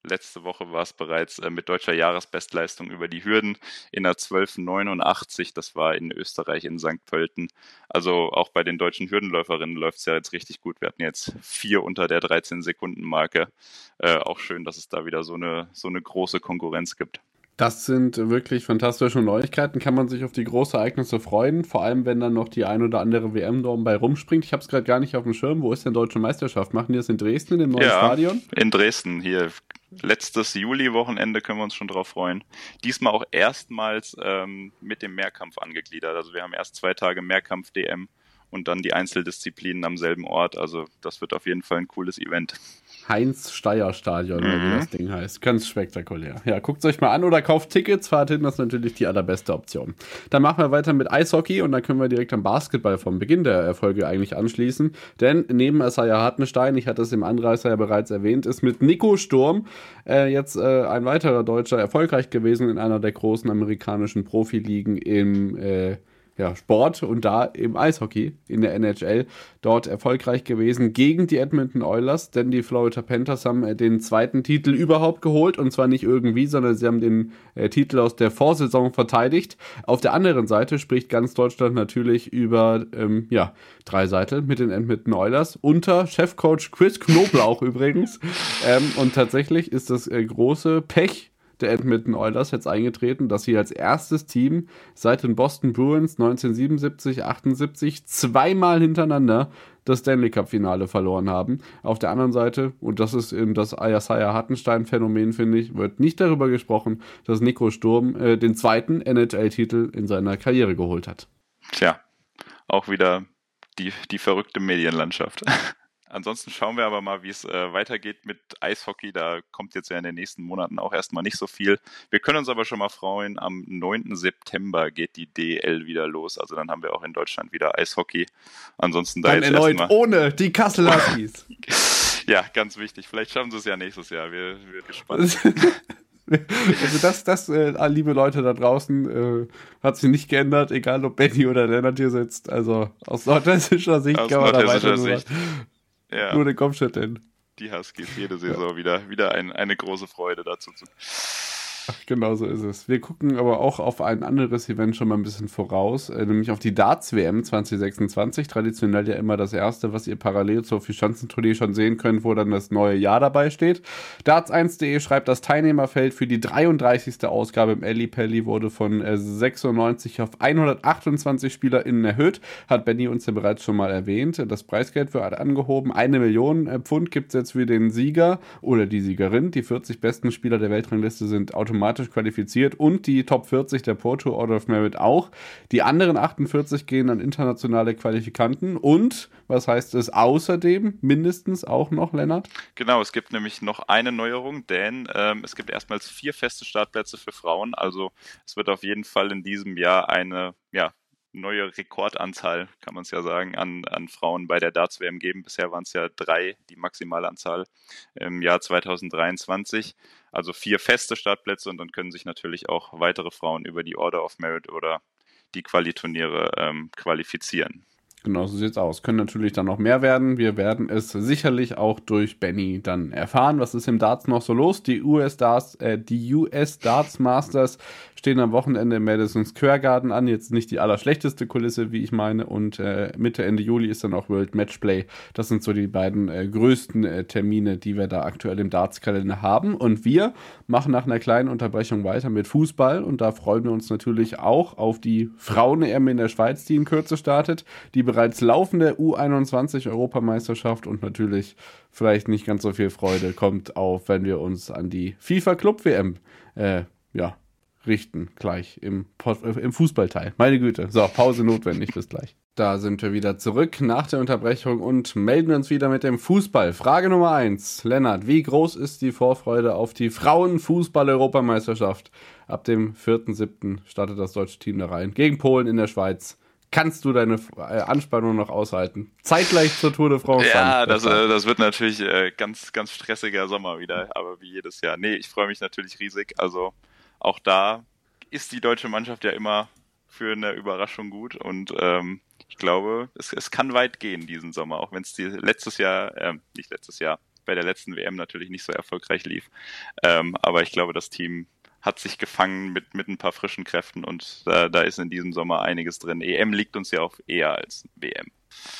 letzte Woche war es bereits äh, mit deutscher Jahresbestleistung über die Hürden in der zwölf neunundachtzig, das war in Österreich in Sankt Pölten. Also auch bei den deutschen Hürdenläuferinnen läuft es ja jetzt richtig gut. Wir hatten jetzt vier unter der dreizehn-Sekunden-Marke. Äh, auch schön, dass es da wieder so eine, so eine große Konkurrenz gibt. Das sind wirklich fantastische Neuigkeiten. Kann man sich auf die großen Ereignisse freuen, vor allem wenn dann noch die ein oder andere W M-Norm bei rumspringt. Ich habe es gerade gar nicht auf dem Schirm. Wo ist denn Deutsche Meisterschaft? Machen die das in Dresden, im neuen ja, Stadion? In Dresden, hier. Letztes Juli-Wochenende können wir uns schon drauf freuen. Diesmal auch erstmals ähm, mit dem Mehrkampf angegliedert. Also wir haben erst zwei Tage Mehrkampf-D M und dann die Einzeldisziplinen am selben Ort. Also das wird auf jeden Fall ein cooles Event. Heinz-Steier-Stadion, mhm. wie das Ding heißt. Ganz spektakulär. Ja, guckt es euch mal an oder kauft Tickets, fahrt hin, das ist natürlich die allerbeste Option. Dann machen wir weiter mit Eishockey und dann können wir direkt am Basketball vom Beginn der Erfolge eigentlich anschließen. Denn neben Isaiah Hartenstein, ich hatte es im Anreißer ja bereits erwähnt, ist mit Nico Sturm äh, jetzt äh, ein weiterer Deutscher erfolgreich gewesen in einer der großen amerikanischen Profiligen im äh, Ja, Sport und da im Eishockey in der N H L dort erfolgreich gewesen gegen die Edmonton Oilers, denn die Florida Panthers haben äh, den zweiten Titel überhaupt geholt und zwar nicht irgendwie, sondern sie haben den äh, Titel aus der Vorsaison verteidigt. Auf der anderen Seite spricht ganz Deutschland natürlich über ähm, ja, Dreiseitel mit den Edmonton Oilers unter Chefcoach Chris Knoblauch übrigens ähm, und tatsächlich ist das äh, große Pech der Edmonton Oilers jetzt eingetreten, dass sie als erstes Team seit den Boston Bruins neunzehnhundertsiebenundsiebzig achtundsiebzig zweimal hintereinander das Stanley Cup Finale verloren haben. Auf der anderen Seite, und das ist eben das Isaiah Hartenstein Phänomen, finde ich, wird nicht darüber gesprochen, dass Nico Sturm äh, den zweiten N H L-Titel in seiner Karriere geholt hat. Tja, auch wieder die, die verrückte Medienlandschaft. Ansonsten schauen wir aber mal, wie es äh, weitergeht mit Eishockey. Da kommt jetzt ja in den nächsten Monaten auch erstmal nicht so viel. Wir können uns aber schon mal freuen, am neunten September geht die D L wieder los. Also dann haben wir auch in Deutschland wieder Eishockey. Ansonsten da dann jetzt erneut erstmal ohne die Kassel Huskies. Ja, ganz wichtig. Vielleicht schaffen sie es ja nächstes Jahr. Wir sind gespannt. Also das, das äh, liebe Leute da draußen, äh, hat sich nicht geändert, egal ob Benny oder Lennart hier sitzt. Also aus nordhessischer Sicht aus kann man da weiter Sicht. Ja. Nur den Kopf schütteln. Die Huskies jede Saison ja. wieder, wieder ein, eine große Freude dazu zu. Genau so ist es. Wir gucken aber auch auf ein anderes Event schon mal ein bisschen voraus, äh, nämlich auf die Darts-W M zwanzig sechsundzwanzig. Traditionell ja immer das erste, was ihr parallel zur Vierschanzentournee schon sehen könnt, wo dann das neue Jahr dabei steht. darts eins punkt de schreibt, das Teilnehmerfeld für die dreiunddreißigste Ausgabe im Ellipelli wurde von äh, sechsundneunzig auf hundertachtundzwanzig SpielerInnen erhöht. Hat Benny uns ja bereits schon mal erwähnt. Das Preisgeld wird angehoben. Eine Million äh, Pfund gibt es jetzt für den Sieger oder die Siegerin. Die vierzig besten Spieler der Weltrangliste sind automatisch qualifiziert und die Top vierzig der Pro Tour Order of Merit auch. Die anderen achtundvierzig gehen an internationale Qualifikanten und, was heißt es außerdem, mindestens auch noch, Lennart? Genau, es gibt nämlich noch eine Neuerung, denn ähm, es gibt erstmals vier feste Startplätze für Frauen, also es wird auf jeden Fall in diesem Jahr eine, ja, neue Rekordanzahl, kann man es ja sagen, an, an Frauen bei der Darts-W M geben. Bisher waren es ja drei, die maximale Anzahl im Jahr zweitausenddreiundzwanzig. Also vier feste Startplätze und dann können sich natürlich auch weitere Frauen über die Order of Merit oder die Quali-Turniere ähm, qualifizieren. Genau, so sieht's aus. Können natürlich dann noch mehr werden. Wir werden es sicherlich auch durch Benny dann erfahren. Was ist im Darts noch so los? Die U S Darts, äh, die U S Darts Masters stehen am Wochenende im Madison Square Garden an. Jetzt nicht die allerschlechteste Kulisse, wie ich meine. Und äh, Mitte, Ende Juli ist dann auch World Matchplay. Das sind so die beiden äh, größten äh, Termine, die wir da aktuell im Darts-Kalender haben. Und wir machen nach einer kleinen Unterbrechung weiter mit Fußball. Und da freuen wir uns natürlich auch auf die Frauen-E M in der Schweiz, die in Kürze startet. Die bereits laufende U einundzwanzig Europameisterschaft und natürlich vielleicht nicht ganz so viel Freude kommt auf, wenn wir uns an die FIFA Club W M äh, ja, richten, gleich im, im Fußballteil. Meine Güte. So, Pause notwendig, bis gleich. Da sind wir wieder zurück nach der Unterbrechung und melden uns wieder mit dem Fußball. Frage Nummer eins. Lennart, wie groß ist die Vorfreude auf die Frauen-Fußball-Europameisterschaft? Ab dem vierten siebten startet das deutsche Team da rein. Gegen Polen in der Schweiz. Kannst du deine Anspannung noch aushalten? Zeitgleich zur Tour de France. Ja, das, äh, das wird natürlich äh, ganz, ganz stressiger Sommer wieder, aber wie jedes Jahr. Nee, ich freue mich natürlich riesig. Also auch da ist die deutsche Mannschaft ja immer für eine Überraschung gut und ähm, ich glaube, es, es kann weit gehen diesen Sommer, auch wenn es die letztes Jahr, äh, nicht letztes Jahr, bei der letzten W M natürlich nicht so erfolgreich lief. Ähm, aber ich glaube, das Team hat sich gefangen mit, mit ein paar frischen Kräften und äh, da ist in diesem Sommer einiges drin. E M liegt uns ja auch eher als W M.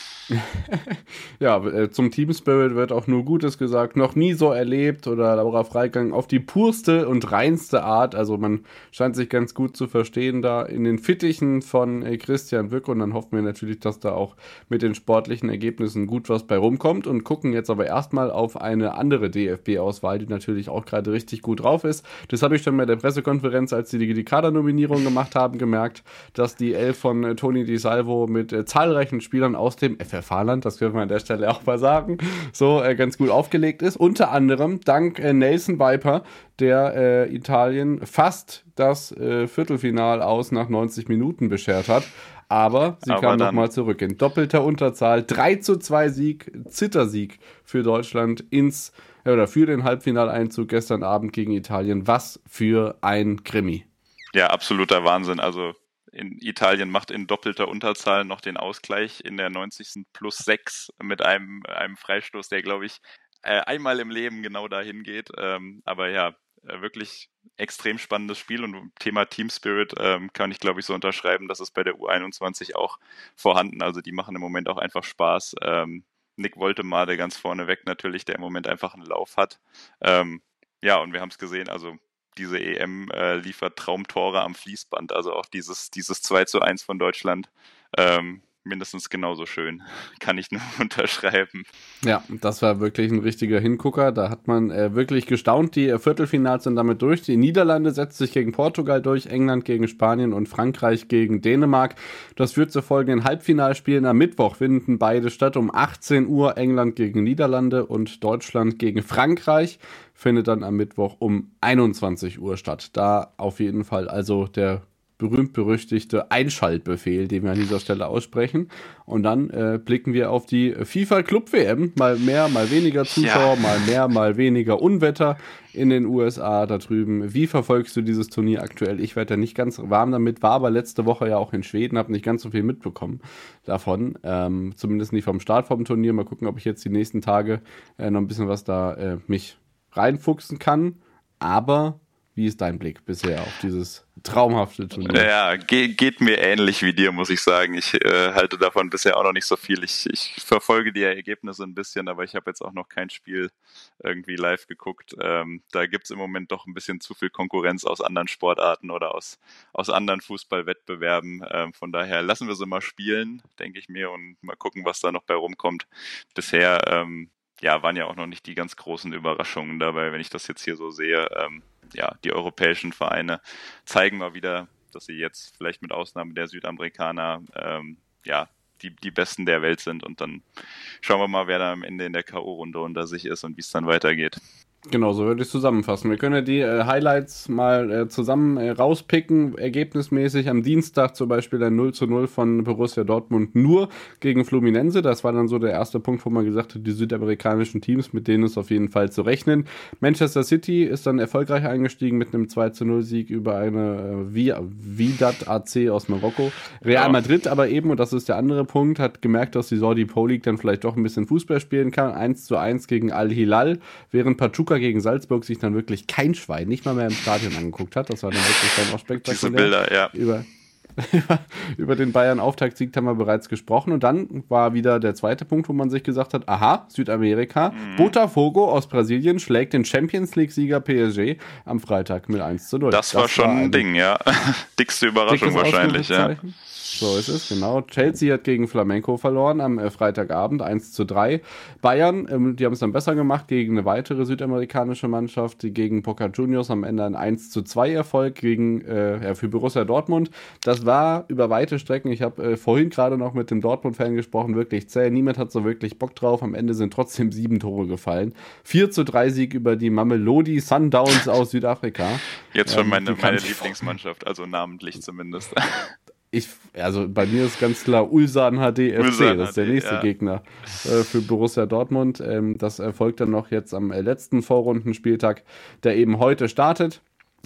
Ja, äh, zum Team Spirit wird auch nur Gutes gesagt. Noch nie so erlebt oder Laura Freigang auf die purste und reinste Art. Also man scheint sich ganz gut zu verstehen da in den Fittichen von äh, Christian Wück. Und dann hoffen wir natürlich, dass da auch mit den sportlichen Ergebnissen gut was bei rumkommt. Und gucken jetzt aber erstmal auf eine andere D F B-Auswahl, die natürlich auch gerade richtig gut drauf ist. Das habe ich schon bei der Pressekonferenz, als sie die, die Kadernominierung gemacht haben, gemerkt, dass die Elf von äh, Toni Di Salvo mit äh, zahlreichen Spielern aus dem F F H-Land, das können wir an der Stelle auch mal sagen, so äh, ganz gut aufgelegt ist. Unter anderem dank äh, Nelson Viper, der äh, Italien fast das äh, Viertelfinal aus nach neunzig Minuten beschert hat. Aber sie Aber kam dann- nochmal zurück in doppelter Unterzahl. drei zu zwei Sieg, Zittersieg für Deutschland ins, äh, oder für den Halbfinaleinzug gestern Abend gegen Italien. Was für ein Krimi. Ja, absoluter Wahnsinn. Also in Italien macht in doppelter Unterzahl noch den Ausgleich in der neunzigsten plus sechs mit einem, einem Freistoß, der, glaube ich, äh, einmal im Leben genau dahin geht. Ähm, aber ja, äh, wirklich extrem spannendes Spiel und Thema Team Spirit ähm, kann ich, glaube ich, so unterschreiben. Das ist bei der U einundzwanzig auch vorhanden. Also die machen im Moment auch einfach Spaß. Ähm, Nick Woltemade ganz vorneweg natürlich, der im Moment einfach einen Lauf hat. Ähm, ja, und wir haben es gesehen, also diese E M äh, liefert Traumtore am Fließband, also auch dieses, dieses zwei zu eins von Deutschland, ähm, mindestens genauso schön, kann ich nur unterschreiben. Ja, das war wirklich ein richtiger Hingucker. Da hat man äh, wirklich gestaunt. Die äh, Viertelfinals sind damit durch. Die Niederlande setzt sich gegen Portugal durch, England gegen Spanien und Frankreich gegen Dänemark. Das führt zu folgenden Halbfinalspielen. Am Mittwoch finden beide statt um achtzehn Uhr. England gegen Niederlande und Deutschland gegen Frankreich findet dann am Mittwoch um einundzwanzig Uhr statt. Da auf jeden Fall also der berühmt-berüchtigte Einschaltbefehl, den wir an dieser Stelle aussprechen. Und dann äh, blicken wir auf die FIFA-Club-W M. Mal mehr, mal weniger Zuschauer, Ja. mal mehr, mal weniger Unwetter in den U S A da drüben. Wie verfolgst du dieses Turnier aktuell? Ich werde da nicht ganz warm damit, war aber letzte Woche ja auch in Schweden, habe nicht ganz so viel mitbekommen davon. Ähm, zumindest nicht vom Start vom Turnier. Mal gucken, ob ich jetzt die nächsten Tage äh, noch ein bisschen was da äh, mich reinfuchsen kann. Aber wie ist dein Blick bisher auf dieses traumhafte Turnier? Ja, ge- geht mir ähnlich wie dir, muss ich sagen. Ich äh, halte davon bisher auch noch nicht so viel. Ich, ich verfolge die Ergebnisse ein bisschen, aber ich habe jetzt auch noch kein Spiel irgendwie live geguckt. Ähm, da gibt's im Moment doch ein bisschen zu viel Konkurrenz aus anderen Sportarten oder aus, aus anderen Fußballwettbewerben. Ähm, von daher lassen wir sie mal spielen, denke ich mir, und mal gucken, was da noch bei rumkommt. Bisher ähm, ja, waren ja auch noch nicht die ganz großen Überraschungen dabei, wenn ich das jetzt hier so sehe. Ähm, ja, die europäischen Vereine zeigen mal wieder, dass sie jetzt vielleicht mit Ausnahme der Südamerikaner ähm, ja, die, die Besten der Welt sind. Und dann schauen wir mal, wer da am Ende in der K O-Runde unter sich ist und wie es dann weitergeht. Genau, so würde ich es zusammenfassen. Wir können ja die äh, Highlights mal äh, zusammen äh, rauspicken, ergebnismäßig. Am Dienstag zum Beispiel ein null zu null von Borussia Dortmund nur gegen Fluminense. Das war dann so der erste Punkt, wo man gesagt hat, die südamerikanischen Teams, mit denen ist auf jeden Fall zu rechnen. Manchester City ist dann erfolgreich eingestiegen mit einem zwei zu null Sieg über eine äh, Wydad A C aus Marokko. Real Ja. Madrid aber eben, und das ist der andere Punkt, hat gemerkt, dass die Saudi Pro League dann vielleicht doch ein bisschen Fußball spielen kann. eins zu eins gegen Al-Hilal, während Pachuca gegen Salzburg sich dann wirklich kein Schwein nicht mal mehr im Stadion angeguckt hat. Das war dann wirklich dann auch Diese spektakulär. Bilder, ja. Über, über, über den Bayern-Auftaktsieg haben wir bereits gesprochen. Und dann war wieder der zweite Punkt, wo man sich gesagt hat, aha, Südamerika, Mhm. Botafogo aus Brasilien schlägt den Champions-League-Sieger P S G am Freitag mit eins zu null. Das, war schon ein Ding, ja. Dickste Überraschung Dickes wahrscheinlich, ja. Ausrufezeichen. So ist es, genau. Chelsea hat gegen Flamenco verloren am äh, Freitagabend eins zu drei. Bayern, ähm, die haben es dann besser gemacht gegen eine weitere südamerikanische Mannschaft, die gegen Boca Juniors am Ende ein eins zu zwei Erfolg gegen, äh, ja, für Borussia Dortmund. Das war über weite Strecken, ich habe äh, vorhin gerade noch mit dem Dortmund-Fan gesprochen, wirklich zäh. Niemand hat so wirklich Bock drauf. Am Ende sind trotzdem sieben Tore gefallen. vier zu drei Sieg über die Mamelodi Sundowns aus Südafrika. Jetzt schon Ähm, meine, die meine kann ich- Lieblingsmannschaft, also namentlich zumindest. Ich, also bei mir ist ganz klar Ulsan H D F C, Ulsan das ist der H D, nächste ja. Gegner äh, für Borussia Dortmund. Ähm, das erfolgt dann noch jetzt am äh, letzten Vorrundenspieltag, der eben heute startet.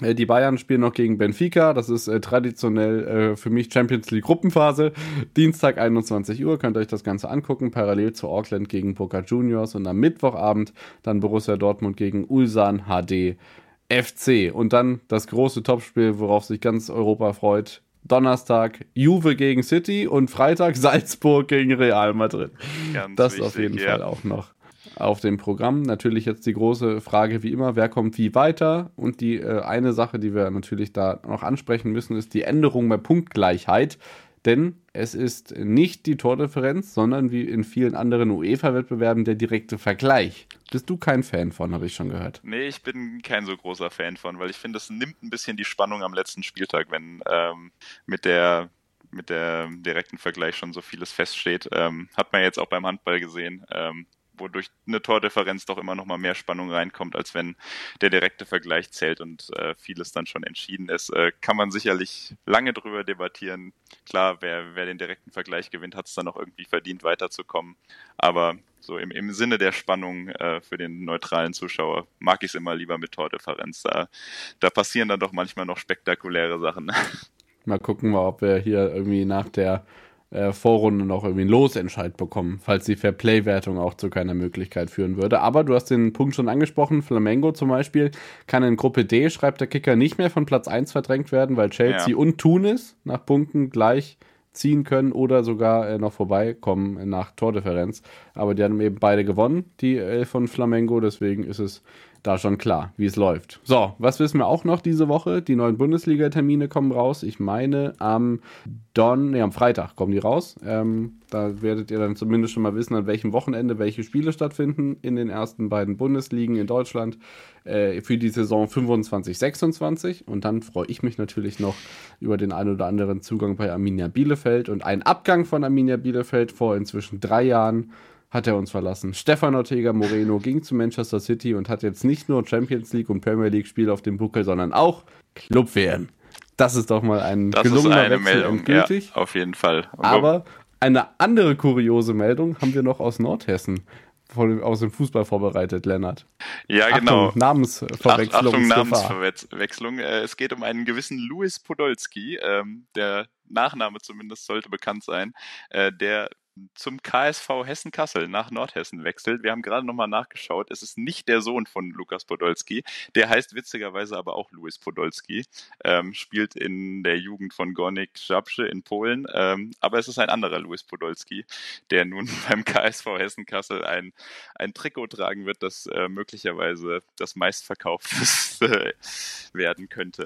Die Bayern spielen noch gegen Benfica, das ist äh, traditionell äh, für mich Champions League Gruppenphase. Dienstag einundzwanzig Uhr, könnt ihr euch das Ganze angucken, parallel zu Auckland gegen Boca Juniors und am Mittwochabend dann Borussia Dortmund gegen Ulsan H D F C. Und dann das große Topspiel, worauf sich ganz Europa freut. Donnerstag Juve gegen City und Freitag Salzburg gegen Real Madrid. Ganz das wichtig, auf jeden ja. Fall auch noch auf dem Programm. Natürlich jetzt die große Frage wie immer, wer kommt wie weiter? Und die äh, eine Sache, die wir natürlich da noch ansprechen müssen, ist die Änderung bei Punktgleichheit. Denn es ist nicht die Tordifferenz, sondern wie in vielen anderen UEFA-Wettbewerben der direkte Vergleich. Bist du kein Fan von, habe ich schon gehört. Nee, ich bin kein so großer Fan von, weil ich finde, es nimmt ein bisschen die Spannung am letzten Spieltag, wenn ähm, mit der mit der direkten Vergleich schon so vieles feststeht. Ähm, hat man jetzt auch beim Handball gesehen. Ähm, wodurch eine Tordifferenz doch immer noch mal mehr Spannung reinkommt, als wenn der direkte Vergleich zählt und äh, vieles dann schon entschieden ist. Äh, kann man sicherlich lange drüber debattieren. Klar, wer, wer den direkten Vergleich gewinnt, hat es dann auch irgendwie verdient, weiterzukommen. Aber so im, im Sinne der Spannung äh, für den neutralen Zuschauer mag ich es immer lieber mit Tordifferenz. Da, da passieren dann doch manchmal noch spektakuläre Sachen. Mal gucken wir, ob wir hier irgendwie nach der Äh, Vorrunde noch irgendwie einen Losentscheid bekommen, falls die Fairplay-Wertung auch zu keiner Möglichkeit führen würde. Aber du hast den Punkt schon angesprochen, Flamengo zum Beispiel kann in Gruppe D, schreibt der Kicker, nicht mehr von Platz eins verdrängt werden, weil Chelsea ja. und Tunis nach Punkten gleich ziehen können oder sogar äh, noch vorbeikommen nach Tordifferenz. Aber die haben eben beide gewonnen, die Elf von Flamengo, deswegen ist es da schon klar, wie es läuft. So, was wissen wir auch noch diese Woche? Die neuen Bundesliga-Termine kommen raus. Ich meine, am Don, nee, am Freitag kommen die raus. Ähm, da werdet ihr dann zumindest schon mal wissen, an welchem Wochenende welche Spiele stattfinden in den ersten beiden Bundesligen in Deutschland äh, für die Saison fünfundzwanzig sechsundzwanzig. Und dann freue ich mich natürlich noch über den ein oder anderen Zugang bei Arminia Bielefeld und einen Abgang von Arminia Bielefeld vor inzwischen drei Jahren. Hat er uns verlassen. Stefan Ortega Moreno ging zu Manchester City und hat jetzt nicht nur Champions League und Premier League Spiele auf dem Buckel, sondern auch Club-W M. Das ist doch mal ein das gelungener ist eine Wechsel Meldung, endgültig. Ja, auf jeden Fall. Und aber eine andere kuriose Meldung haben wir noch aus Nordhessen, von, aus dem Fußball vorbereitet, Lennart. Ja, genau. Achtung, Namensverwechslung. Achtung, Namensverwechslung. Es geht um einen gewissen Louis Podolski, ähm, der Nachname zumindest sollte bekannt sein, äh, der zum K S V Hessen-Kassel nach Nordhessen wechselt. Wir haben gerade nochmal nachgeschaut. Es ist nicht der Sohn von Lukas Podolski. Der heißt witzigerweise aber auch Louis Podolski. Ähm, spielt in der Jugend von Górnik Zabrze in Polen. Ähm, aber es ist ein anderer Louis Podolski, der nun beim K S V Hessen-Kassel ein, ein Trikot tragen wird, das äh, möglicherweise das meistverkaufteste werden könnte.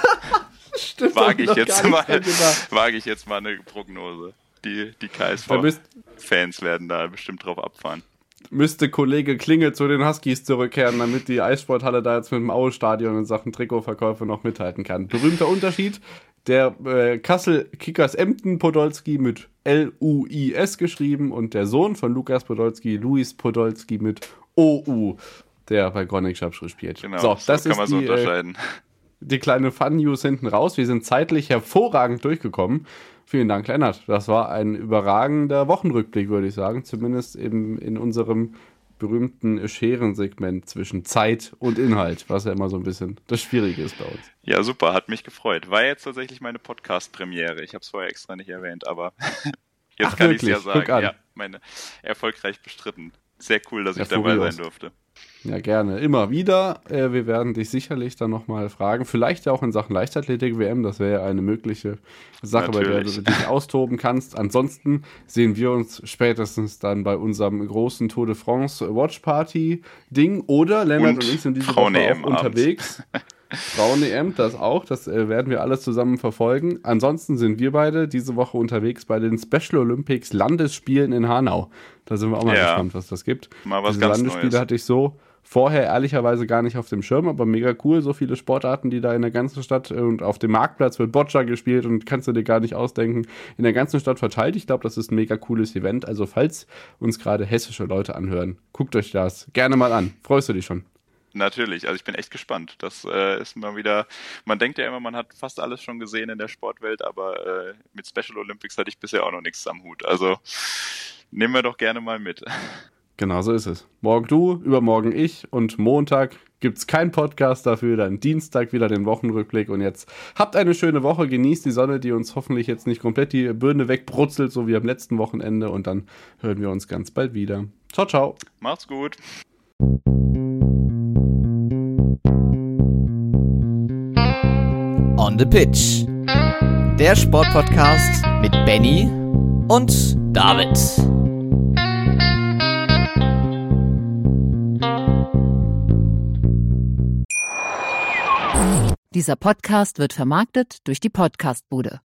Stimmt, wage ich jetzt mal, wage ich jetzt mal eine Prognose. Die, die K S V-Fans werden da bestimmt drauf abfahren. Müsste Kollege Klinge zu den Huskies zurückkehren, damit die Eissporthalle da jetzt mit dem Aue-Stadion in Sachen Trikotverkäufe noch mithalten kann. Berühmter Unterschied, der äh, Kassel Kickers Emden Podolski mit L U I S geschrieben und der Sohn von Lukas Podolski, Luis Podolski mit O U, der bei Górnik Zabrze spielt. Genau, so, das so kann ist man so die, unterscheiden. Äh, die kleine Fun-News hinten raus. Wir sind zeitlich hervorragend durchgekommen. Vielen Dank, Lennart. Das war ein überragender Wochenrückblick, würde ich sagen. Zumindest eben in unserem berühmten Scherensegment zwischen Zeit und Inhalt, was ja immer so ein bisschen das Schwierige ist bei uns. Ja, super. Hat mich gefreut. War jetzt tatsächlich meine Podcast-Premiere. Ich habe es vorher extra nicht erwähnt, aber jetzt Ach, kann ich es ja sagen. Ja, meine erfolgreich bestritten. Sehr cool, dass ja, ich dabei sein durfte. Ja, gerne. Immer wieder. Äh, wir werden dich sicherlich dann nochmal fragen. Vielleicht ja auch in Sachen Leichtathletik-W M. Das wäre ja eine mögliche Sache, Natürlich. bei der du dich austoben kannst. Ansonsten sehen wir uns spätestens dann bei unserem großen Tour de France Watch Party Ding. Oder Lennart und, und ich sind diese Woche auch unterwegs. Frauen-E M, das auch. Das äh, werden wir alles zusammen verfolgen. Ansonsten sind wir beide diese Woche unterwegs bei den Special Olympics Landesspielen in Hanau. Da sind wir auch mal ja. gespannt, was das gibt. Mal was Diese ganz Landesspiele Neues. hatte ich so vorher ehrlicherweise gar nicht auf dem Schirm, aber mega cool. So viele Sportarten, die da in der ganzen Stadt und auf dem Marktplatz wird Boccia gespielt und kannst du dir gar nicht ausdenken. In der ganzen Stadt verteilt. Ich glaube, das ist ein mega cooles Event. Also falls uns gerade hessische Leute anhören, guckt euch das gerne mal an. Freust du dich schon? Natürlich, also ich bin echt gespannt. Das äh, ist mal wieder, man denkt ja immer, man hat fast alles schon gesehen in der Sportwelt, aber äh, mit Special Olympics hatte ich bisher auch noch nichts am Hut. Also nehmen wir doch gerne mal mit. Genau so ist es. Morgen du, übermorgen ich und Montag gibt's keinen Podcast dafür, dann Dienstag wieder den Wochenrückblick und jetzt habt eine schöne Woche, genießt die Sonne, die uns hoffentlich jetzt nicht komplett die Birne wegbrutzelt, so wie am letzten Wochenende und dann hören wir uns ganz bald wieder. Ciao, ciao. Macht's gut. On the Pitch. Der Sportpodcast mit Benny und David. Dieser Podcast wird vermarktet durch die Podcastbude.